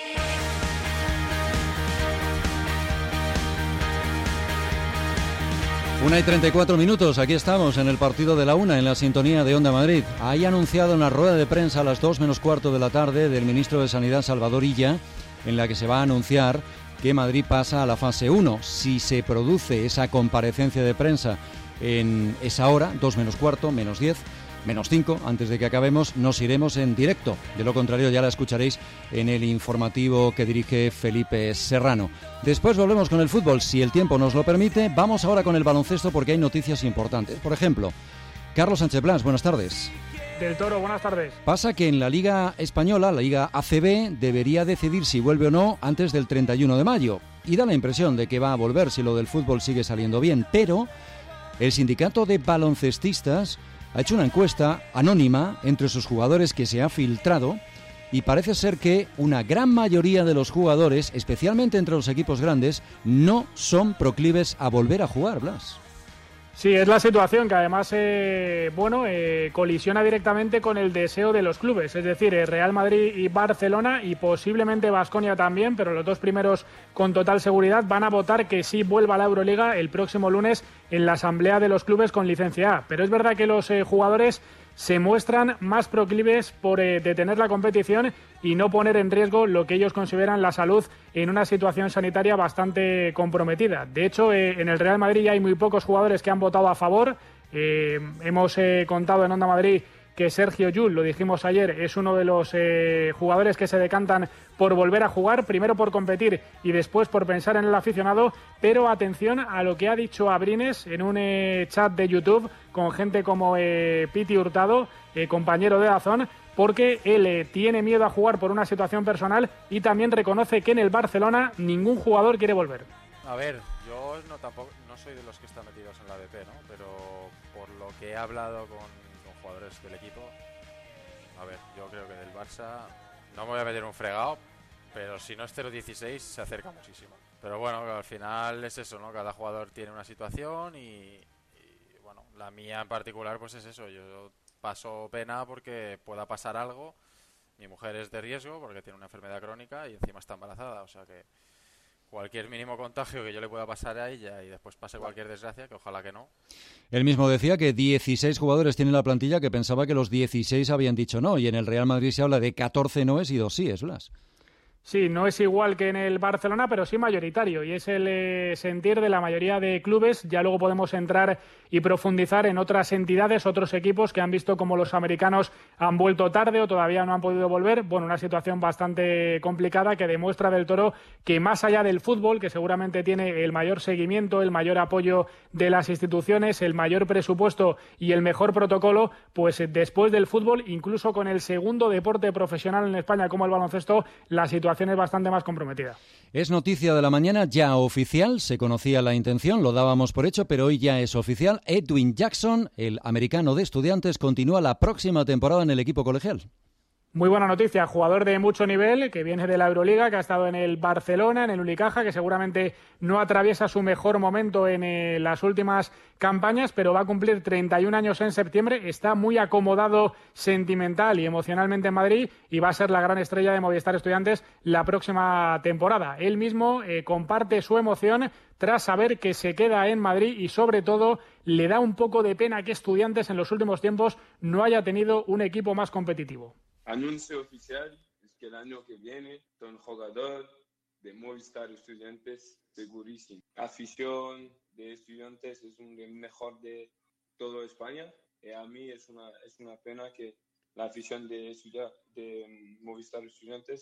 1:34, aquí estamos en el partido de la 1 en la sintonía de Onda Madrid. Hay anunciado una rueda de prensa a las 2:15 de la tarde del ministro de Sanidad Salvador Illa, en la que se va a anunciar que Madrid pasa a la fase 1. Si se produce esa comparecencia de prensa en esa hora, 2:15, -10, -5, antes de que acabemos, nos iremos en directo. De lo contrario, ya la escucharéis en el informativo que dirige Felipe Serrano. Después volvemos con el fútbol, si el tiempo nos lo permite. Vamos ahora con el baloncesto porque hay noticias importantes. Por ejemplo, Carlos Sánchez Blas, buenas tardes. Del Toro, buenas tardes. Pasa que en la Liga Española, la Liga ACB, debería decidir si vuelve o no antes del 31 de mayo. Y da la impresión de que va a volver si lo del fútbol sigue saliendo bien. Pero el sindicato de baloncestistas ha hecho una encuesta anónima entre sus jugadores que se ha filtrado y parece ser que una gran mayoría de los jugadores, especialmente entre los equipos grandes, no son proclives a volver a jugar, Blas. Sí, es la situación que además colisiona directamente con el deseo de los clubes, es decir, Real Madrid y Barcelona y posiblemente Baskonia también, pero los dos primeros con total seguridad van a votar que sí vuelva a la Euroliga el próximo lunes en la asamblea de los clubes con licencia A. Pero es verdad que los jugadores se muestran más proclives por detener la competición y no poner en riesgo lo que ellos consideran la salud en una situación sanitaria bastante comprometida. De hecho, en el Real Madrid ya hay muy pocos jugadores que han votado a favor. Hemos contado en Onda Madrid que Sergio Llull, lo dijimos ayer, es uno de los jugadores que se decantan por volver a jugar, primero por competir y después por pensar en el aficionado, pero atención a lo que ha dicho Abrines en un chat de YouTube con gente como Piti Hurtado, compañero de DAZN, porque él tiene miedo a jugar por una situación personal y también reconoce que en el Barcelona ningún jugador quiere volver. A ver, yo no soy de los que están metidos en la ADP, ¿no? Pero por lo que he hablado con jugadores del equipo, a ver, yo creo que del Barça no me voy a meter un fregado, pero si no es 0-16 se acerca muchísimo. Pero bueno, al final es eso, ¿no? Cada jugador tiene una situación y bueno, la mía en particular pues es eso, yo paso pena porque pueda pasar algo. Mi mujer es de riesgo porque tiene una enfermedad crónica y encima está embarazada, o sea que cualquier mínimo contagio que yo le pueda pasar a ella y después pase cualquier desgracia, que ojalá que no. Él mismo decía que 16 jugadores tiene la plantilla, que pensaba que los 16 habían dicho no, y en el Real Madrid se habla de 14 noes y 2 síes, Blas. Sí, no es igual que en el Barcelona, pero sí mayoritario, y es el sentir de la mayoría de clubes. Ya luego podemos entrar y profundizar en otras entidades, otros equipos que han visto como los americanos han vuelto tarde o todavía no han podido volver. Bueno, una situación bastante complicada que demuestra del Toro que más allá del fútbol, que seguramente tiene el mayor seguimiento, el mayor apoyo de las instituciones, el mayor presupuesto y el mejor protocolo, pues después del fútbol, incluso con el segundo deporte profesional en España como el baloncesto, la situación es bastante más comprometida. Es noticia de la mañana ya oficial, se conocía la intención, lo dábamos por hecho, pero hoy ya es oficial. Edwin Jackson, el americano de Estudiantes, continúa la próxima temporada en el equipo colegial. Muy buena noticia, jugador de mucho nivel, que viene de la Euroliga, que ha estado en el Barcelona, en el Unicaja, que seguramente no atraviesa su mejor momento en las últimas campañas, pero va a cumplir 31 años en septiembre, está muy acomodado sentimental y emocionalmente en Madrid y va a ser la gran estrella de Movistar Estudiantes la próxima temporada. Él mismo comparte su emoción tras saber que se queda en Madrid y sobre todo le da un poco de pena que Estudiantes en los últimos tiempos no haya tenido un equipo más competitivo. Anuncio oficial es que el año que viene soy un jugador de Movistar Estudiantes segurísimo. Afición de Estudiantes es el mejor de toda España y a mí es una pena que la afición de Movistar Estudiantes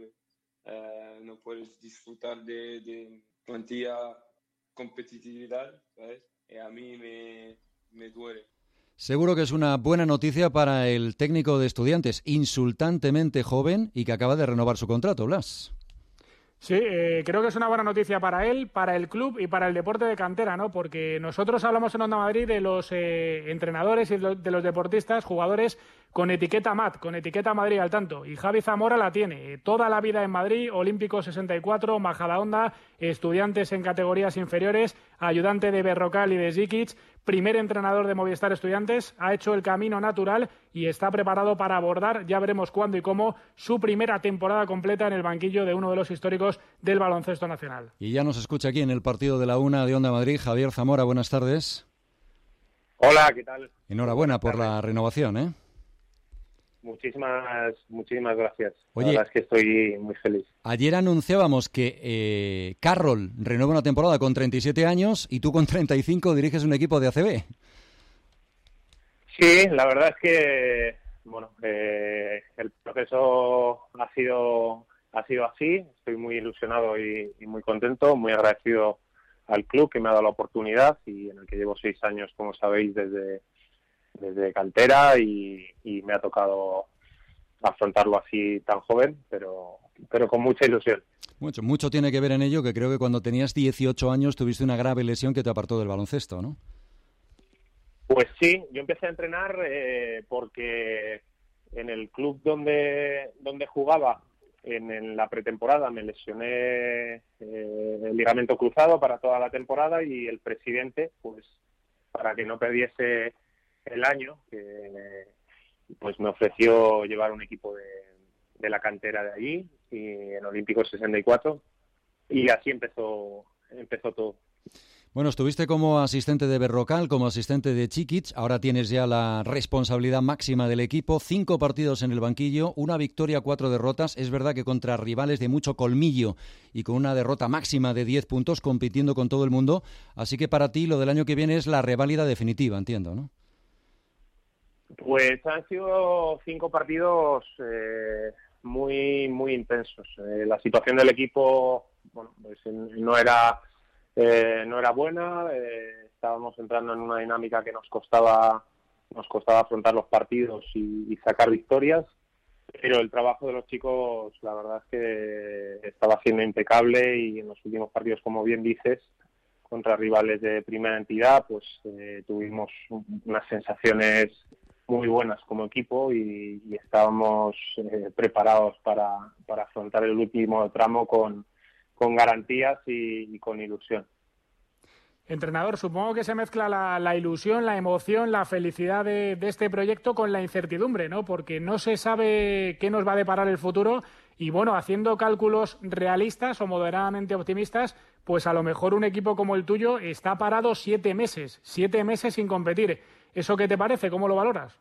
no puedes disfrutar de plantilla competitividad, ¿sabes? Y a mí me duele. Seguro que es una buena noticia para el técnico de Estudiantes, insultantemente joven y que acaba de renovar su contrato, Blas. Sí, creo que es una buena noticia para él, para el club y para el deporte de cantera, ¿no? Porque nosotros hablamos en Onda Madrid de los entrenadores y de los deportistas, jugadores con etiqueta MAT, con etiqueta Madrid al tanto. Y Javi Zamora la tiene. Toda la vida en Madrid, Olímpico 64, Majadahonda, Estudiantes en categorías inferiores, ayudante de Berrocal y de Zikic, primer entrenador de Movistar Estudiantes, ha hecho el camino natural y está preparado para abordar, ya veremos cuándo y cómo, su primera temporada completa en el banquillo de uno de los históricos del baloncesto nacional. Y ya nos escucha aquí en el partido de la Una de Onda Madrid, Javier Zamora, buenas tardes. Hola, ¿qué tal? Enhorabuena por la renovación, ¿eh? Muchísimas gracias. Oye, la verdad es que estoy muy feliz. Ayer anunciábamos que Carroll renueva una temporada con 37 años y tú con 35 diriges un equipo de ACB. Sí, la verdad es que el proceso ha sido así. Estoy muy ilusionado y muy contento, muy agradecido al club que me ha dado la oportunidad y en el que llevo 6 años, como sabéis, desde cantera y me ha tocado afrontarlo así tan joven, pero con mucha ilusión. Mucho tiene que ver en ello, que creo que cuando tenías 18 años tuviste una grave lesión que te apartó del baloncesto, ¿no? Pues sí, yo empecé a entrenar porque en el club donde jugaba en la pretemporada me lesioné el ligamento cruzado para toda la temporada y el presidente, pues para que no perdiese el año, pues me ofreció llevar un equipo de la cantera de allí y en Olímpico 64 y así empezó todo. Bueno, estuviste como asistente de Berrocal, como asistente de Zikic, ahora tienes ya la responsabilidad máxima del equipo, 5 partidos en el banquillo, 1 victoria, 4 derrotas, es verdad que contra rivales de mucho colmillo y con una derrota máxima de 10 puntos compitiendo con todo el mundo, así que para ti lo del año que viene es la reválida definitiva, entiendo, ¿no? Pues han sido 5 partidos muy intensos. La situación del equipo, pues no era buena. Estábamos entrando en una dinámica que nos costaba afrontar los partidos y sacar victorias. Pero el trabajo de los chicos, la verdad es que estaba siendo impecable y en los últimos partidos, como bien dices, contra rivales de primera entidad, pues tuvimos unas sensaciones muy buenas como equipo y estábamos preparados para afrontar el último tramo con garantías y con ilusión. Entrenador, supongo que se mezcla la ilusión, la emoción, la felicidad de este proyecto con la incertidumbre, ¿no? Porque no se sabe qué nos va a deparar el futuro y, bueno, haciendo cálculos realistas o moderadamente optimistas, pues a lo mejor un equipo como el tuyo está parado 7 meses sin competir. ¿Eso qué te parece? ¿Cómo lo valoras?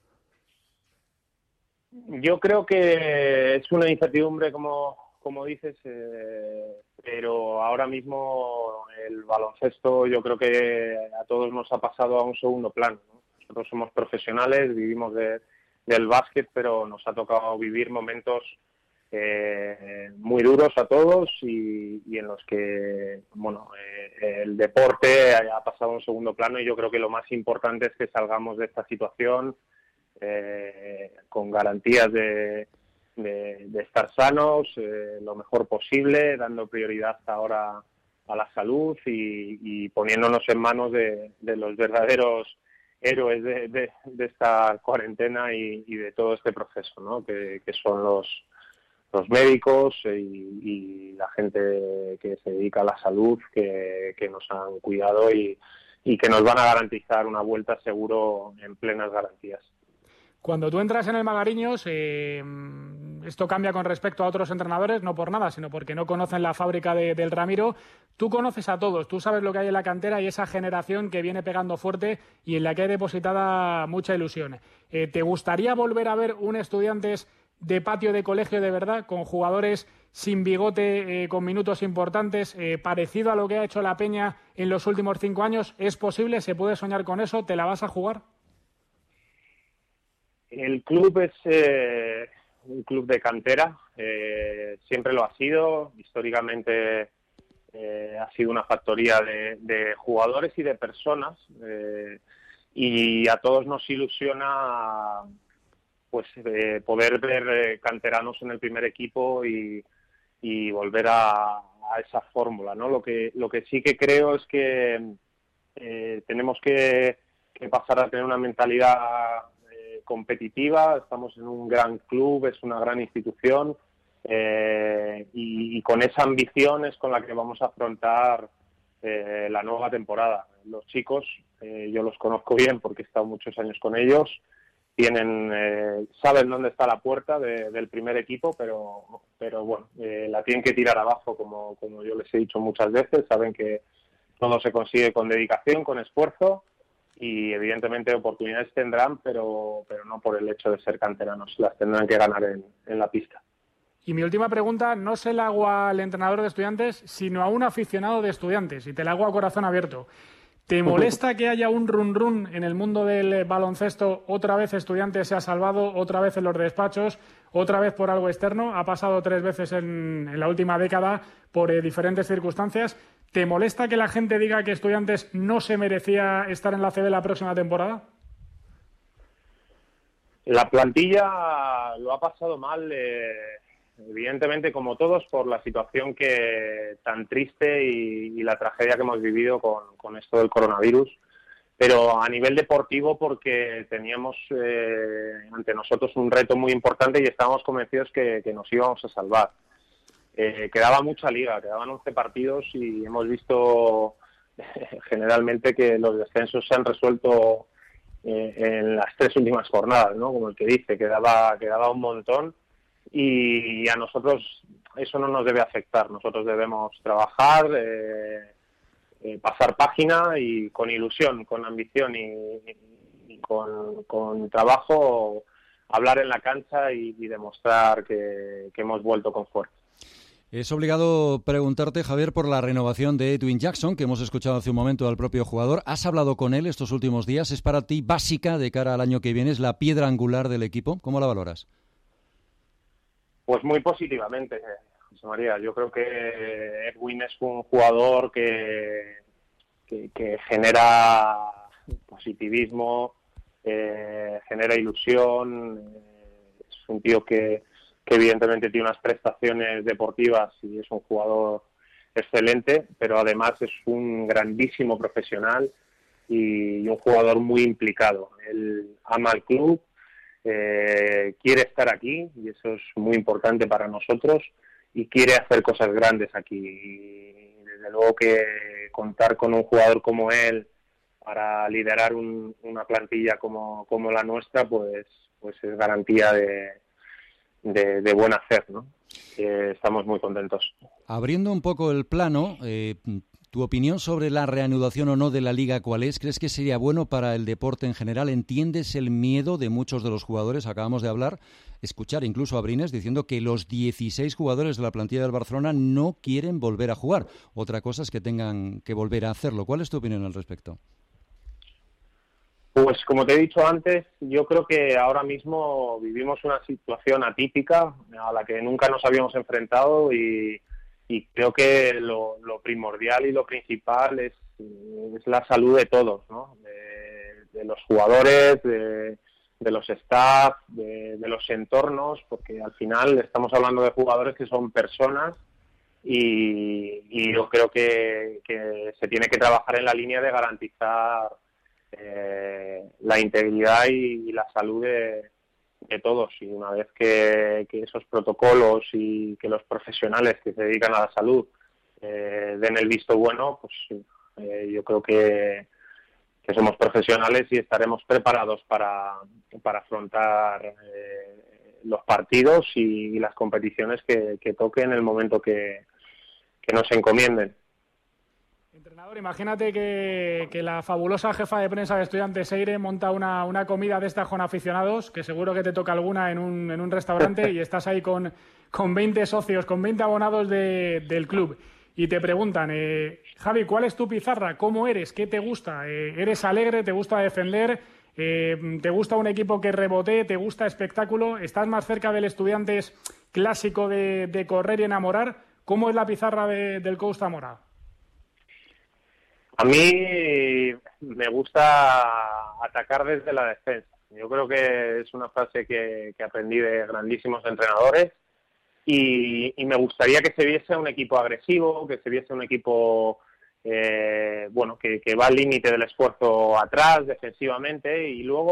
Yo creo que es una incertidumbre, como dices, pero ahora mismo el baloncesto yo creo que a todos nos ha pasado a un segundo plano, ¿no? Nosotros somos profesionales, vivimos del básquet, pero nos ha tocado vivir momentos muy duros a todos y en los que el deporte ha pasado a un segundo plano y yo creo que lo más importante es que salgamos de esta situación con garantías de estar sanos lo mejor posible, dando prioridad ahora a la salud y poniéndonos en manos de los verdaderos héroes de esta cuarentena y de todo este proceso, ¿no? Que son los médicos y la gente que se dedica a la salud, que nos han cuidado y que nos van a garantizar una vuelta seguro en plenas garantías. Cuando tú entras en el Magariños, esto cambia con respecto a otros entrenadores, no por nada, sino porque no conocen la fábrica del Ramiro. Tú conoces a todos, tú sabes lo que hay en la cantera y esa generación que viene pegando fuerte y en la que hay depositada mucha ilusión. ¿Te gustaría volver a ver un Estudiantes de patio de colegio de verdad, con jugadores sin bigote, con minutos importantes, parecido a lo que ha hecho la Peña en los últimos 5 años? ¿Es posible? ¿Se puede soñar con eso? ¿Te la vas a jugar? El club es un club de cantera, siempre lo ha sido, históricamente ha sido una factoría de jugadores y de personas y a todos nos ilusiona pues poder ver canteranos en el primer equipo y volver a esa fórmula, ¿no? Lo que sí que creo es que tenemos que pasar a tener una mentalidad competitiva, estamos en un gran club, es una gran institución, y con esa ambición es con la que vamos a afrontar la nueva temporada. Los chicos, yo los conozco bien porque he estado muchos años con ellos, saben dónde está la puerta del primer equipo, pero bueno, la tienen que tirar abajo, como yo les he dicho muchas veces. Saben que todo se consigue con dedicación, con esfuerzo, y evidentemente oportunidades tendrán, pero no por el hecho de ser canteranos, las tendrán que ganar en la pista. Y mi última pregunta no se la hago al entrenador de Estudiantes, sino a un aficionado de Estudiantes, y te la hago a corazón abierto. ¿Te molesta que haya un run-run en el mundo del baloncesto? Otra vez Estudiantes se ha salvado, otra vez en los despachos, otra vez por algo externo. Ha pasado 3 veces en la última década por diferentes circunstancias. ¿Te molesta que la gente diga que Estudiantes no se merecía estar en la ACB la próxima temporada? La plantilla lo ha pasado mal, evidentemente como todos, por la situación tan triste y la tragedia que hemos vivido con esto del coronavirus, pero a nivel deportivo porque teníamos ante nosotros un reto muy importante y estábamos convencidos que nos íbamos a salvar. Quedaba mucha liga, quedaban 11 partidos y hemos visto generalmente que los descensos se han resuelto en las 3 últimas jornadas, ¿no? Como el que dice, quedaba un montón. Y a nosotros eso no nos debe afectar. Nosotros debemos trabajar, pasar página y con ilusión, con ambición y con trabajo hablar en la cancha y demostrar que hemos vuelto con fuerza. Es obligado preguntarte, Javier, por la renovación de Edwin Jackson, que hemos escuchado hace un momento al propio jugador. ¿Has hablado con él estos últimos días? ¿Es para ti básica de cara al año que viene? ¿Es la piedra angular del equipo? ¿Cómo la valoras? Pues muy positivamente, José María. Yo creo que Edwin es un jugador que genera positivismo, genera ilusión. Es un tío que evidentemente tiene unas prestaciones deportivas y es un jugador excelente, pero además es un grandísimo profesional y un jugador muy implicado. Él ama al club, quiere estar aquí y eso es muy importante para nosotros y quiere hacer cosas grandes aquí. Y desde luego que contar con un jugador como él para liderar una plantilla como la nuestra, pues es garantía de buen hacer, ¿no? Estamos muy contentos. Abriendo un poco el plano, ¿tu opinión sobre la reanudación o no de la Liga cuál es? ¿Crees que sería bueno para el deporte en general? ¿Entiendes el miedo de muchos de los jugadores? Acabamos de escuchar incluso a Brines diciendo que los 16 jugadores de la plantilla del Barcelona no quieren volver a jugar. Otra cosa es que tengan que volver a hacerlo. ¿Cuál es tu opinión al respecto? Pues como te he dicho antes, yo creo que ahora mismo vivimos una situación atípica a la que nunca nos habíamos enfrentado y creo que lo primordial y lo principal es la salud de todos, ¿no? De los jugadores, de los staff, de los entornos, porque al final estamos hablando de jugadores que son personas y yo creo que se tiene que trabajar en la línea de garantizar la integridad y la salud de todos, y una vez que esos protocolos y que los profesionales que se dedican a la salud den el visto bueno, pues yo creo que somos profesionales y estaremos preparados para afrontar los partidos y las competiciones que toquen en el momento que nos encomienden. Entrenador, imagínate que la fabulosa jefa de prensa de Estudiantes, Seire, monta una comida de estas con aficionados, que seguro que te toca alguna en un restaurante, y estás ahí con 20 socios, con 20 abonados del club, y te preguntan, Javi, ¿cuál es tu pizarra? ¿Cómo eres? ¿Qué te gusta? ¿Eres alegre? ¿Te gusta defender? ¿Te gusta un equipo que rebotee? ¿Te gusta espectáculo? ¿Estás más cerca del Estudiantes clásico de correr y enamorar? ¿Cómo es la pizarra del coach Zamora? A mí me gusta atacar desde la defensa. Yo creo que es una frase que aprendí de grandísimos entrenadores y me gustaría que se viese un equipo agresivo, que se viese un equipo que va al límite del esfuerzo atrás, defensivamente, y luego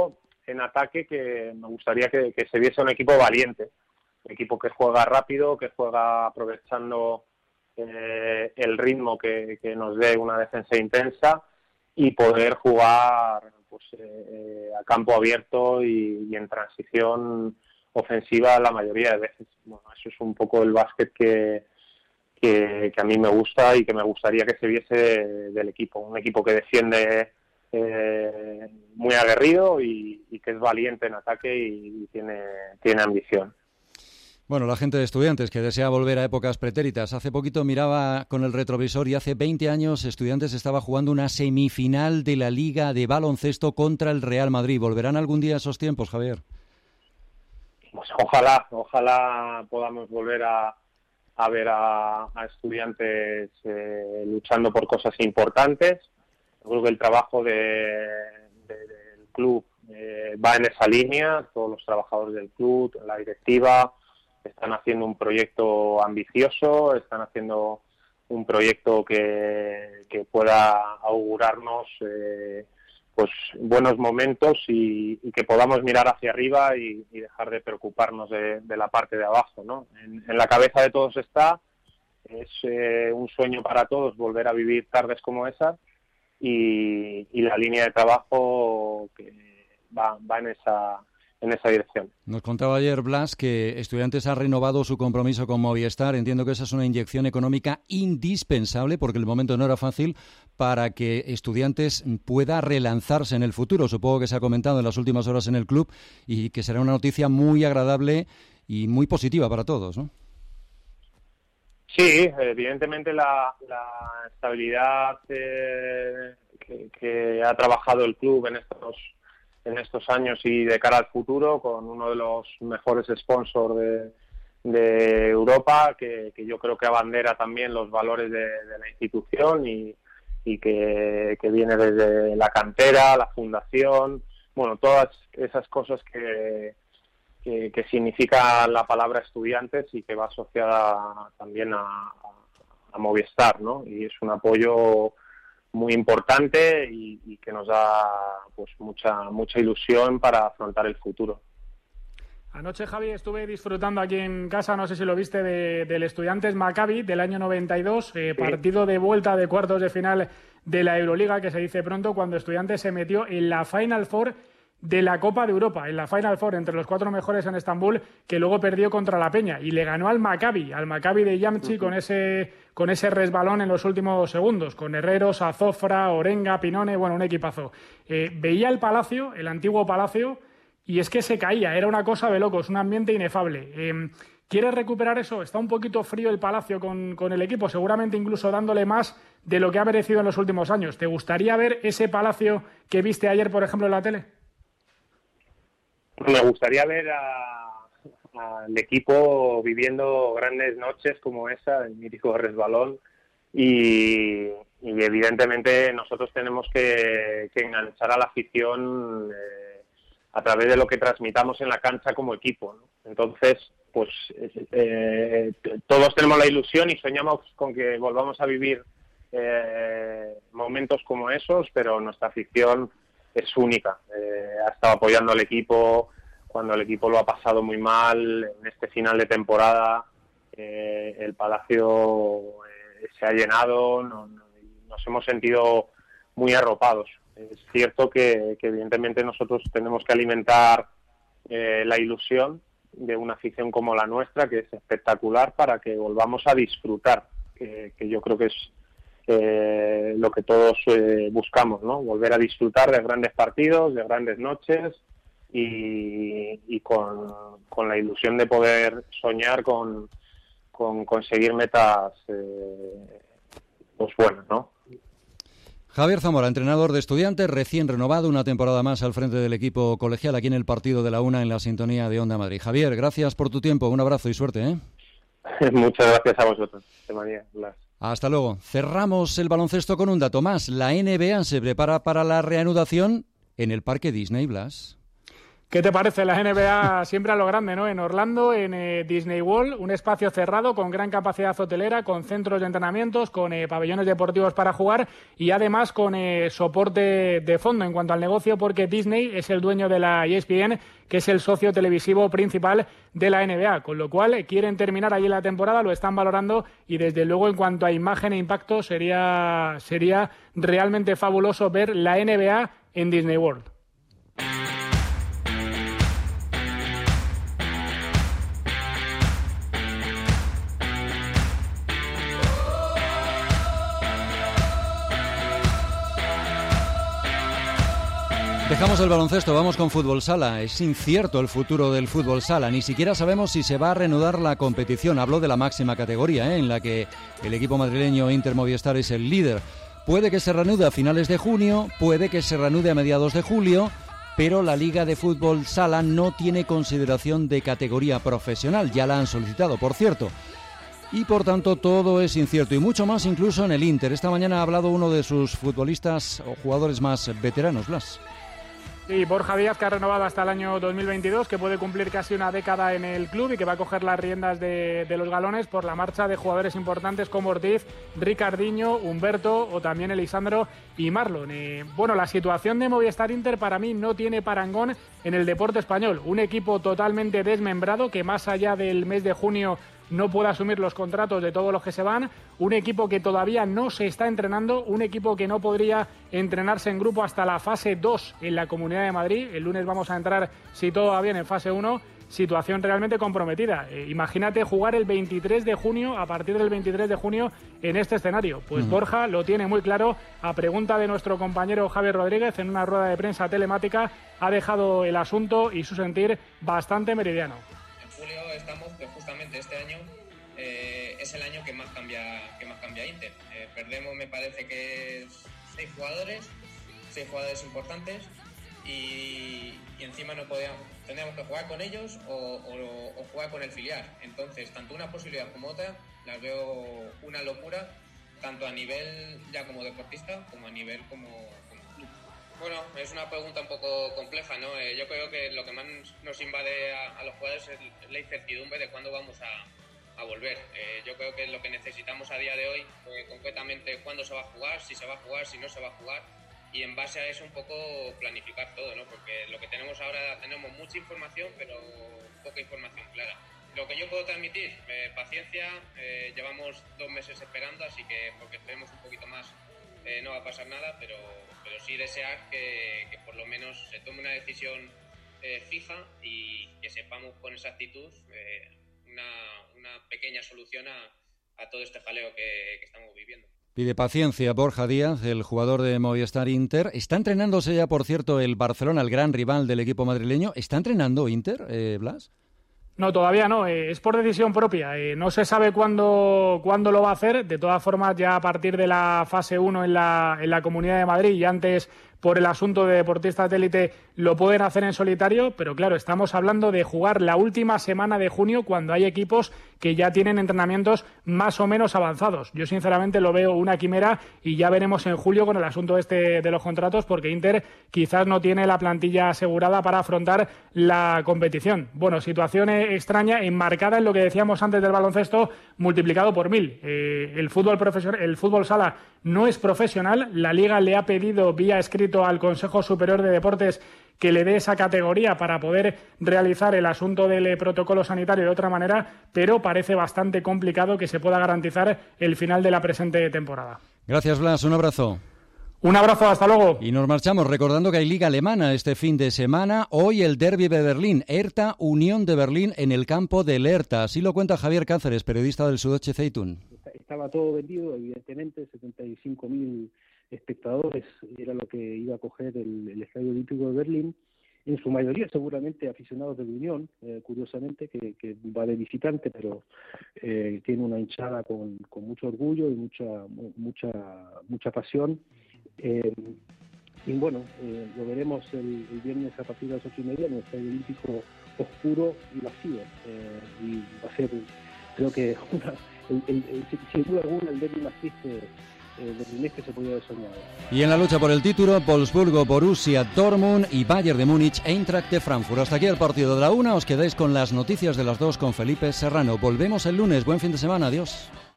en ataque que me gustaría que se viese un equipo valiente, un equipo que juega rápido, que juega aprovechando el ritmo que nos dé una defensa intensa y poder jugar pues a campo abierto y en transición ofensiva la mayoría de veces. Bueno, eso es un poco el básquet que a mí me gusta y que me gustaría que se viese del equipo. Un equipo que defiende muy aguerrido y que es valiente en ataque y tiene ambición. Bueno, la gente de Estudiantes que desea volver a épocas pretéritas. Hace poquito miraba con el retrovisor y hace 20 años Estudiantes estaba jugando una semifinal de la Liga de baloncesto contra el Real Madrid. ¿Volverán algún día esos tiempos, Javier? Pues ojalá podamos volver a ver a Estudiantes luchando por cosas importantes. Yo creo que el trabajo del club va en esa línea. Todos los trabajadores del club, la directiva, están haciendo un proyecto ambicioso, están haciendo un proyecto que pueda augurarnos pues buenos momentos y que podamos mirar hacia arriba y dejar de preocuparnos de la parte de abajo, ¿no? En la cabeza de todos está, es un sueño para todos volver a vivir tardes como esas y la línea de trabajo que va en esa dirección. Nos contaba ayer Blas que Estudiantes ha renovado su compromiso con Movistar. Entiendo que esa es una inyección económica indispensable, porque el momento no era fácil, para que Estudiantes pueda relanzarse en el futuro. Supongo que se ha comentado en las últimas horas en el club y que será una noticia muy agradable y muy positiva para todos, ¿no? Sí, evidentemente la estabilidad que ha trabajado el club en estos años y de cara al futuro, con uno de los mejores sponsors de Europa, que yo creo que abandera también los valores de la institución y que viene desde la cantera, la fundación, bueno, todas esas cosas que significa la palabra Estudiantes y que va asociada también a Movistar, ¿no? Y es un apoyo muy importante y que nos da pues mucha ilusión para afrontar el futuro. Anoche, Javi, estuve disfrutando aquí en casa, no sé si lo viste, del Estudiantes Maccabi del año 92, partido de vuelta de cuartos de final de la Euroliga, que se dice pronto, cuando Estudiantes se metió en la Final Four de la Copa de Europa, en la Final Four entre los 4 mejores en Estambul, que luego perdió contra la Peña y le ganó al Maccabi de Yamchi con ese resbalón en los últimos segundos, con Herreros, Azofra, Orenga, Pinone, bueno, un equipazo. Veía el Palacio, el antiguo Palacio, y es que se caía, era una cosa de locos, un ambiente inefable. ¿Quieres recuperar eso? Está un poquito frío el Palacio con el equipo, seguramente incluso dándole más de lo que ha merecido en los últimos años. ¿Te gustaría ver ese Palacio que viste ayer, por ejemplo, en la tele? Me gustaría ver al equipo viviendo grandes noches como esa, el mítico resbalón, y evidentemente nosotros tenemos que enganchar a la afición a través de lo que transmitamos en la cancha como equipo, ¿no? Entonces, pues todos tenemos la ilusión y soñamos con que volvamos a vivir momentos como esos, pero nuestra afición es única. Ha estado apoyando al equipo cuando el equipo lo ha pasado muy mal. En este final de temporada el Palacio se ha llenado, nos hemos sentido muy arropados. Es cierto que evidentemente nosotros tenemos que alimentar la ilusión de una afición como la nuestra, que es espectacular, para que volvamos a disfrutar, que yo creo que es lo que todos buscamos, ¿no? Volver a disfrutar de grandes partidos, de grandes noches y con la ilusión de poder soñar con conseguir metas pues buenas, ¿no? Javier Zamora, entrenador de Estudiantes, recién renovado, una temporada más al frente del equipo colegial aquí en el partido de la Una en la sintonía de Onda Madrid. Javier, gracias por tu tiempo, un abrazo y suerte, ¿eh? Muchas gracias a vosotros. Hasta luego. Cerramos el baloncesto con un dato más. La NBA se prepara para la reanudación en el Parque Disney, Blas. ¿Qué te parece la NBA siempre a lo grande, ¿no? En Orlando, en Disney World, un espacio cerrado con gran capacidad hotelera, con centros de entrenamientos, con pabellones deportivos para jugar y además con soporte de fondo en cuanto al negocio, porque Disney es el dueño de la ESPN, que es el socio televisivo principal de la NBA, con lo cual quieren terminar allí la temporada, lo están valorando y desde luego en cuanto a imagen e impacto sería realmente fabuloso ver la NBA en Disney World. Dejamos el baloncesto, vamos con fútbol sala. Es incierto el futuro del fútbol sala, ni siquiera sabemos si se va a reanudar la competición. Hablo de la máxima categoría, en la que el equipo madrileño Inter Movistar es el líder. Puede que se reanude a finales de junio, puede que se reanude a mediados de julio, pero la Liga de Fútbol Sala no tiene consideración de categoría profesional, ya la han solicitado, por cierto. Y por tanto todo es incierto, y mucho más incluso en el Inter. Esta mañana ha hablado uno de sus futbolistas o jugadores más veteranos, Blas. Sí, Borja Díaz, que ha renovado hasta el año 2022, que puede cumplir casi una década en el club y que va a coger las riendas de los galones por la marcha de jugadores importantes como Ortiz, Ricardinho, Humberto o también Elisandro y Marlon. Bueno, la situación de Movistar Inter para mí no tiene parangón en el deporte español. Un equipo totalmente desmembrado que más allá del mes de junio no puede asumir los contratos de todos los que se van, un equipo que todavía no se está entrenando, un equipo que no podría entrenarse en grupo hasta la fase 2 en la Comunidad de Madrid. El lunes vamos a entrar, si todo va bien, en fase 1. Situación realmente comprometida. Imagínate jugar el 23 de junio, a partir del 23 de junio, en este escenario. Pues Borja lo tiene muy claro. A pregunta de nuestro compañero Javier Rodríguez, en una rueda de prensa telemática, ha dejado el asunto y su sentir bastante meridiano. Julio estamos, pues justamente este año es el año que más cambia Inter. Perdemos, me parece que 6 jugadores importantes y encima no tenemos que jugar con ellos o jugar con el filial. Entonces, tanto una posibilidad como otra las veo una locura, tanto a nivel ya como deportista como a nivel como club. Bueno, es una pregunta un poco compleja, ¿no? Yo creo que lo que más nos invade a los jugadores es la incertidumbre de cuándo vamos a volver. Yo creo que lo que necesitamos a día de hoy, concretamente, cuándo se va a jugar, si se va a jugar, si no se va a jugar, y en base a eso un poco planificar todo, ¿no? Porque lo que tenemos ahora, tenemos mucha información, pero poca información clara. Lo que yo puedo transmitir, paciencia, llevamos 2 meses esperando, así que porque esperemos un poquito más no va a pasar nada, pero sí desear que por lo menos se tome una decisión fija y que sepamos con exactitud una pequeña solución a todo este jaleo que estamos viviendo. Pide paciencia Borja Díaz, el jugador de Movistar Inter. Está entrenándose ya, por cierto, el Barcelona, el gran rival del equipo madrileño. ¿Está entrenando Inter, Blas? No, todavía no, es por decisión propia. No se sabe cuándo lo va a hacer. De todas formas, ya a partir de la fase 1 en la Comunidad de Madrid y antes por el asunto de deportistas de élite lo pueden hacer en solitario, pero claro, estamos hablando de jugar la última semana de junio cuando hay equipos que ya tienen entrenamientos más o menos avanzados. Yo sinceramente lo veo una quimera y ya veremos en julio con el asunto de los contratos, porque Inter quizás no tiene la plantilla asegurada para afrontar la competición. Bueno, situación extraña, enmarcada en lo que decíamos antes del baloncesto, multiplicado por 1000. El fútbol sala no es profesional. La Liga le ha pedido vía escrito al Consejo Superior de Deportes que le dé esa categoría para poder realizar el asunto del protocolo sanitario de otra manera, pero parece bastante complicado que se pueda garantizar el final de la presente temporada. Gracias, Blas. Un abrazo. Un abrazo, hasta luego. Y nos marchamos recordando que hay Liga Alemana este fin de semana. Hoy el derbi de Berlín, Hertha Unión de Berlín en el campo del Hertha. Así lo cuenta Javier Cáceres, periodista del Süddeutsche Zeitung. Estaba todo vendido, evidentemente, 75.000 espectadores era lo que iba a coger el Estadio Olímpico de Berlín, en su mayoría seguramente aficionados de la Unión, curiosamente, que va de visitante, pero tiene una hinchada con mucho orgullo y mucha pasión. Y bueno, lo veremos el viernes a partir de las 8:30 en el Estadio Olímpico oscuro y vacío, y va a ser, creo que sin duda alguna, el derbi más triste berlinés que se podía haber soñado. Y en la lucha por el título, Wolfsburgo, Borussia Dortmund y Bayern de Múnich, Eintracht de Frankfurt. Hasta aquí el partido de la una. Os quedáis con las noticias de las dos con Felipe Serrano. Volvemos el lunes. Buen fin de semana. Adiós.